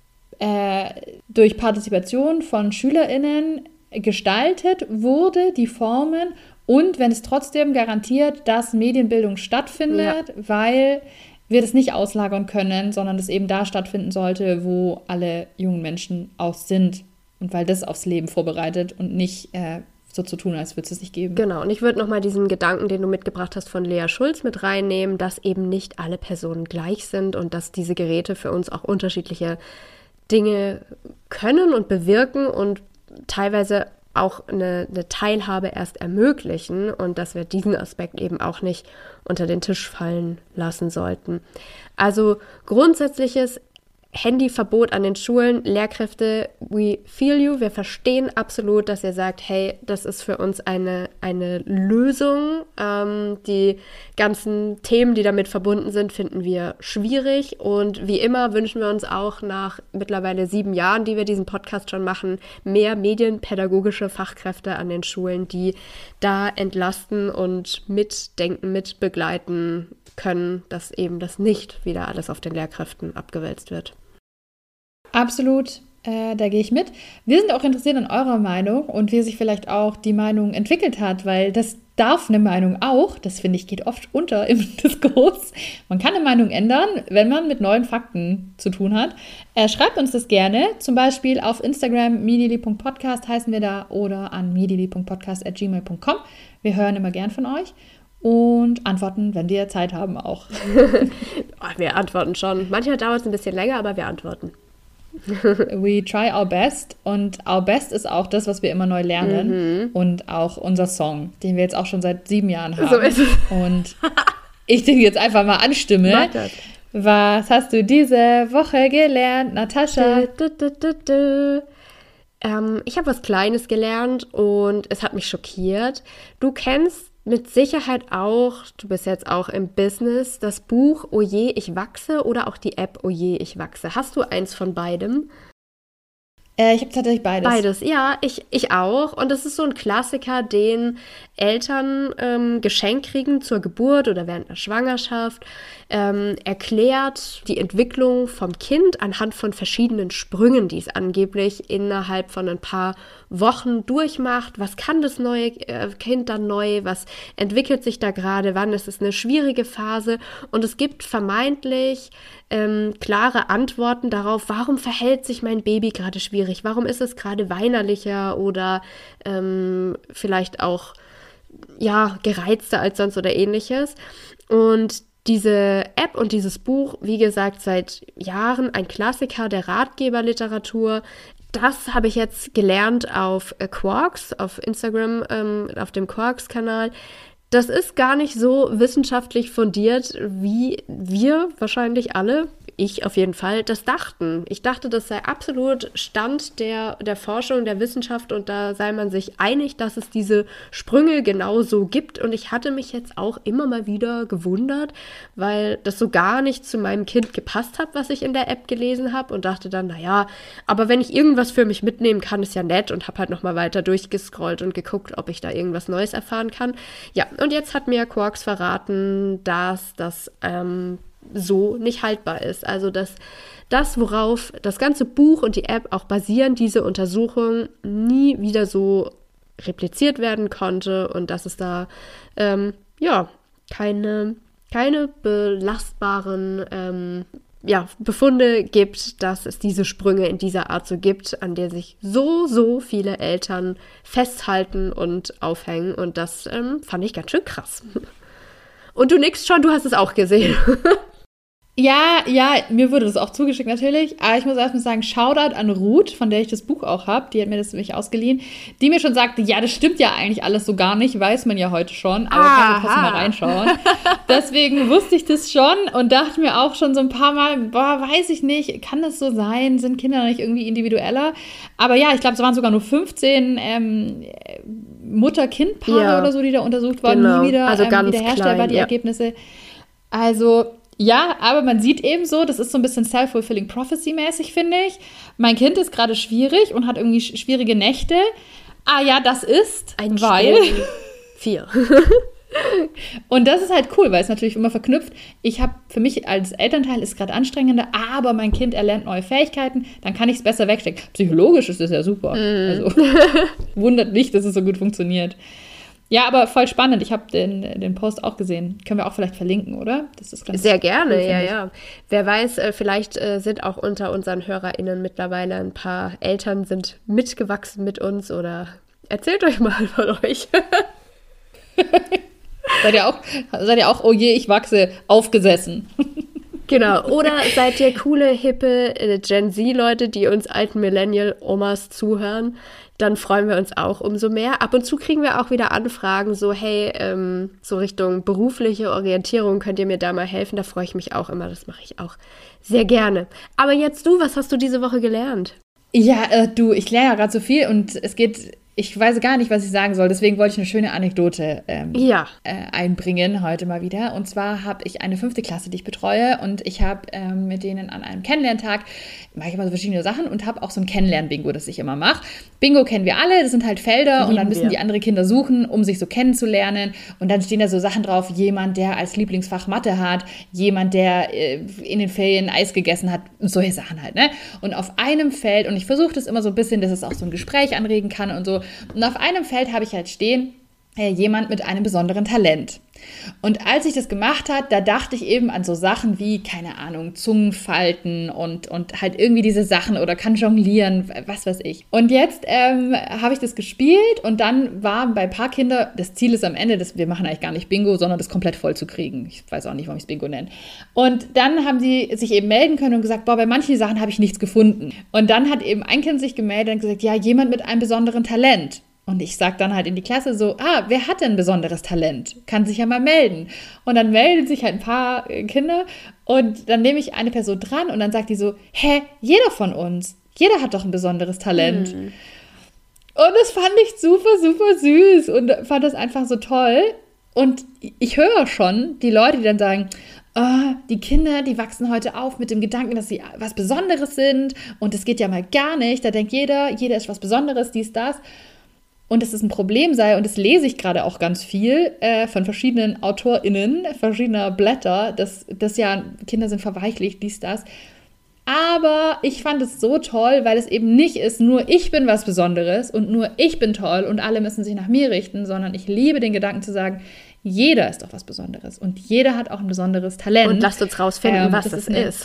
durch Partizipation von SchülerInnen gestaltet wurde, die Formen, und wenn es trotzdem garantiert, dass Medienbildung stattfindet, weil wir das nicht auslagern können, sondern das eben da stattfinden sollte, wo alle jungen Menschen auch sind. Und weil das aufs Leben vorbereitet und nicht so zu tun, als würde es nicht geben. Genau, und ich würde nochmal diesen Gedanken, den du mitgebracht hast von Lea Schulz mit reinnehmen, dass eben nicht alle Personen gleich sind und dass diese Geräte für uns auch unterschiedliche Dinge können und bewirken und teilweise auch eine Teilhabe erst ermöglichen und dass wir diesen Aspekt eben auch nicht unter den Tisch fallen lassen sollten. Also grundsätzliches Handyverbot an den Schulen, Lehrkräfte, we feel you, wir verstehen absolut, dass ihr sagt, hey, das ist für uns eine Lösung. Die ganzen Themen, die damit verbunden sind, finden wir schwierig und wie immer wünschen wir uns auch nach mittlerweile 7 Jahren, die wir diesen Podcast schon machen, mehr medienpädagogische Fachkräfte an den Schulen, die da entlasten und mitdenken, mitbegleiten können, dass eben das nicht wieder alles auf den Lehrkräften abgewälzt wird. Absolut, da gehe ich mit. Wir sind auch interessiert an eurer Meinung und wie sich vielleicht auch die Meinung entwickelt hat, weil das darf eine Meinung auch, das finde ich geht oft unter im Diskurs. Man kann eine Meinung ändern, wenn man mit neuen Fakten zu tun hat. Schreibt uns das gerne, zum Beispiel auf Instagram, midili.podcast heißen wir da oder an midili.podcast@gmail.com. Wir hören immer gern von euch. Und antworten, wenn wir Zeit haben auch. Wir antworten schon. Manchmal dauert es ein bisschen länger, aber wir antworten. We try our best. Und our best ist auch das, was wir immer neu lernen. Und auch unser Song, den wir jetzt auch schon seit 7 Jahren haben. So ist es. Und ich den jetzt einfach mal anstimme. Mach das. Was hast du diese Woche gelernt, Natascha? Ich habe was Kleines gelernt und es hat mich schockiert. Du kennst mit Sicherheit auch, du bist jetzt auch im Business, das Buch Oje, ich wachse oder auch die App Oje, ich wachse. Hast du eins von beidem? Ich habe tatsächlich beides. Beides, ja, ich auch. Und das ist so ein Klassiker, den Eltern geschenkt kriegen zur Geburt oder während der Schwangerschaft. Erklärt die Entwicklung vom Kind anhand von verschiedenen Sprüngen, die es angeblich innerhalb von ein paar Wochen durchmacht. Was kann das neue Kind dann neu? Was entwickelt sich da gerade? Wann ist es eine schwierige Phase? Und es gibt vermeintlich klare Antworten darauf, warum verhält sich mein Baby gerade schwierig? Warum ist es gerade weinerlicher oder vielleicht auch gereizter als sonst oder ähnliches? Und diese App und dieses Buch, wie gesagt, seit Jahren ein Klassiker der Ratgeberliteratur. Das habe ich jetzt gelernt auf Quarks, auf Instagram, auf dem Quarks-Kanal. Das ist gar nicht so wissenschaftlich fundiert, wie wir wahrscheinlich alle ich auf jeden Fall, das dachten. Ich dachte, das sei absolut Stand der Forschung, der Wissenschaft und da sei man sich einig, dass es diese Sprünge genauso gibt. Und ich hatte mich jetzt auch immer mal wieder gewundert, weil das so gar nicht zu meinem Kind gepasst hat, was ich in der App gelesen habe und dachte dann, naja, aber wenn ich irgendwas für mich mitnehmen kann, ist ja nett und habe halt nochmal weiter durchgescrollt und geguckt, ob ich da irgendwas Neues erfahren kann. Ja, und jetzt hat mir Quarks verraten, dass das so nicht haltbar ist. Also, dass das, worauf das ganze Buch und die App auch basieren, diese Untersuchung nie wieder so repliziert werden konnte und dass es da, keine belastbaren Befunde gibt, dass es diese Sprünge in dieser Art so gibt, an der sich so viele Eltern festhalten und aufhängen. Und das fand ich ganz schön krass. Und du nickst schon, du hast es auch gesehen. Ja, mir wurde das auch zugeschickt natürlich, aber ich muss erstmal sagen, Shoutout an Ruth, von der ich das Buch auch habe, die hat mir das nämlich ausgeliehen, die mir schon sagte, ja, das stimmt ja eigentlich alles so gar nicht, weiß man ja heute schon, aber kann ich trotzdem mal reinschauen. Deswegen wusste ich das schon und dachte mir auch schon so ein paar Mal, weiß ich nicht, kann das so sein, sind Kinder nicht irgendwie individueller? Aber ja, ich glaube, es waren sogar nur 15 Mutter-Kind-Paare oder so, die da untersucht wurden, nie wieder also ganz wiederherstellbar, die Ergebnisse. Also ja, aber man sieht eben so, das ist so ein bisschen self-fulfilling prophecy-mäßig, finde ich. Mein Kind ist gerade schwierig und hat irgendwie schwierige Nächte. Ah ja, das ist, weil 4. Und das ist halt cool, weil es natürlich immer verknüpft. Für mich als Elternteil ist es gerade anstrengender, aber mein Kind erlernt neue Fähigkeiten, dann kann ich es besser wegstecken. Psychologisch ist das ja super. Also wundert nicht, dass es so gut funktioniert. Ja, aber voll spannend. Ich habe den Post auch gesehen. Können wir auch vielleicht verlinken, oder? Das ist ganz sehr gerne, cool, ja. Wer weiß, vielleicht sind auch unter unseren HörerInnen mittlerweile ein paar Eltern sind mitgewachsen mit uns oder erzählt euch mal von euch. Seid ihr auch, oh je, ich wachse, aufgesessen. Genau, oder seid ihr coole, hippe Gen Z-Leute, die uns alten Millennial-Omas zuhören, dann freuen wir uns auch umso mehr. Ab und zu kriegen wir auch wieder Anfragen, so hey, so Richtung berufliche Orientierung, könnt ihr mir da mal helfen? Da freue ich mich auch immer, das mache ich auch sehr gerne. Aber jetzt du, was hast du diese Woche gelernt? Ja, ich lerne ja gerade so viel und ich weiß gar nicht, was ich sagen soll, deswegen wollte ich eine schöne Anekdote einbringen heute mal wieder. Und zwar habe ich eine 5. Klasse, die ich betreue und ich habe mit denen an einem Kennenlerntag, mache ich immer so verschiedene Sachen und habe auch so ein Kennenlern-Bingo, das ich immer mache. Bingo kennen wir alle, das sind halt Felder und dann müssen die andere Kinder suchen, um sich so kennenzulernen und dann stehen da so Sachen drauf, jemand, der als Lieblingsfach Mathe hat, jemand, der in den Ferien Eis gegessen hat und solche Sachen halt, ne? Und auf einem Feld, und ich versuche das immer so ein bisschen, dass es auch so ein Gespräch anregen kann und so, und auf einem Feld habe ich halt stehen, jemand mit einem besonderen Talent. Und als ich das gemacht habe, da dachte ich eben an so Sachen wie, keine Ahnung, Zungenfalten und halt irgendwie diese Sachen oder kann jonglieren, was weiß ich. Und jetzt habe ich das gespielt und dann war bei ein paar Kindern, das Ziel ist am Ende, wir machen eigentlich gar nicht Bingo, sondern das komplett voll zu kriegen. Ich weiß auch nicht, warum ich es Bingo nenne. Und dann haben sie sich eben melden können und gesagt, bei manchen Sachen habe ich nichts gefunden. Und dann hat eben ein Kind sich gemeldet und gesagt, ja, jemand mit einem besonderen Talent. Und ich sage dann halt in die Klasse so, wer hat denn ein besonderes Talent? Kann sich ja mal melden. Und dann melden sich halt ein paar Kinder und dann nehme ich eine Person dran und dann sagt die so, jeder von uns, jeder hat doch ein besonderes Talent. Und das fand ich super, super süß und fand das einfach so toll. Und ich höre schon die Leute, die dann sagen, die Kinder, die wachsen heute auf mit dem Gedanken, dass sie was Besonderes sind und das geht ja mal gar nicht. Da denkt jeder ist was Besonderes, dies, das. Und dass es ein Problem sei, und das lese ich gerade auch ganz viel von verschiedenen AutorInnen, verschiedener Blätter, dass ja Kinder sind verweichlicht, dies, das. Aber ich fand es so toll, weil es eben nicht ist, nur ich bin was Besonderes und nur ich bin toll und alle müssen sich nach mir richten, sondern ich liebe den Gedanken zu sagen, jeder ist doch was Besonderes und jeder hat auch ein besonderes Talent. Und lasst uns rausfinden, was das ist.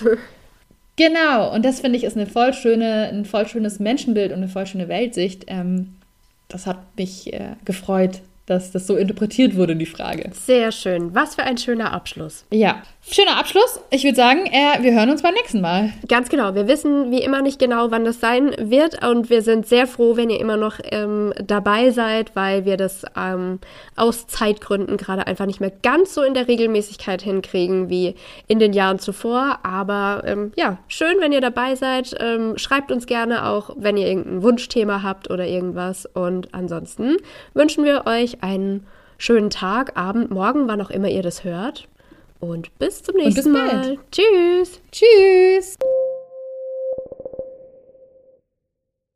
Genau, und das finde ich ist ein voll schönes Menschenbild und eine voll schöne Weltsicht. Das hat mich gefreut, dass das so interpretiert wurde, die Frage. Sehr schön. Was für ein schöner Abschluss. Ja, schöner Abschluss. Ich würde sagen, wir hören uns beim nächsten Mal. Ganz genau. Wir wissen wie immer nicht genau, wann das sein wird. Und wir sind sehr froh, wenn ihr immer noch dabei seid, weil wir das aus Zeitgründen gerade einfach nicht mehr ganz so in der Regelmäßigkeit hinkriegen wie in den Jahren zuvor. Aber ja, schön, wenn ihr dabei seid. Schreibt uns gerne auch, wenn ihr irgendein Wunschthema habt oder irgendwas. Und ansonsten wünschen wir euch einen schönen Tag, Abend, Morgen, wann auch immer ihr das hört. Und bis zum nächsten Mal. Tschüss. Tschüss.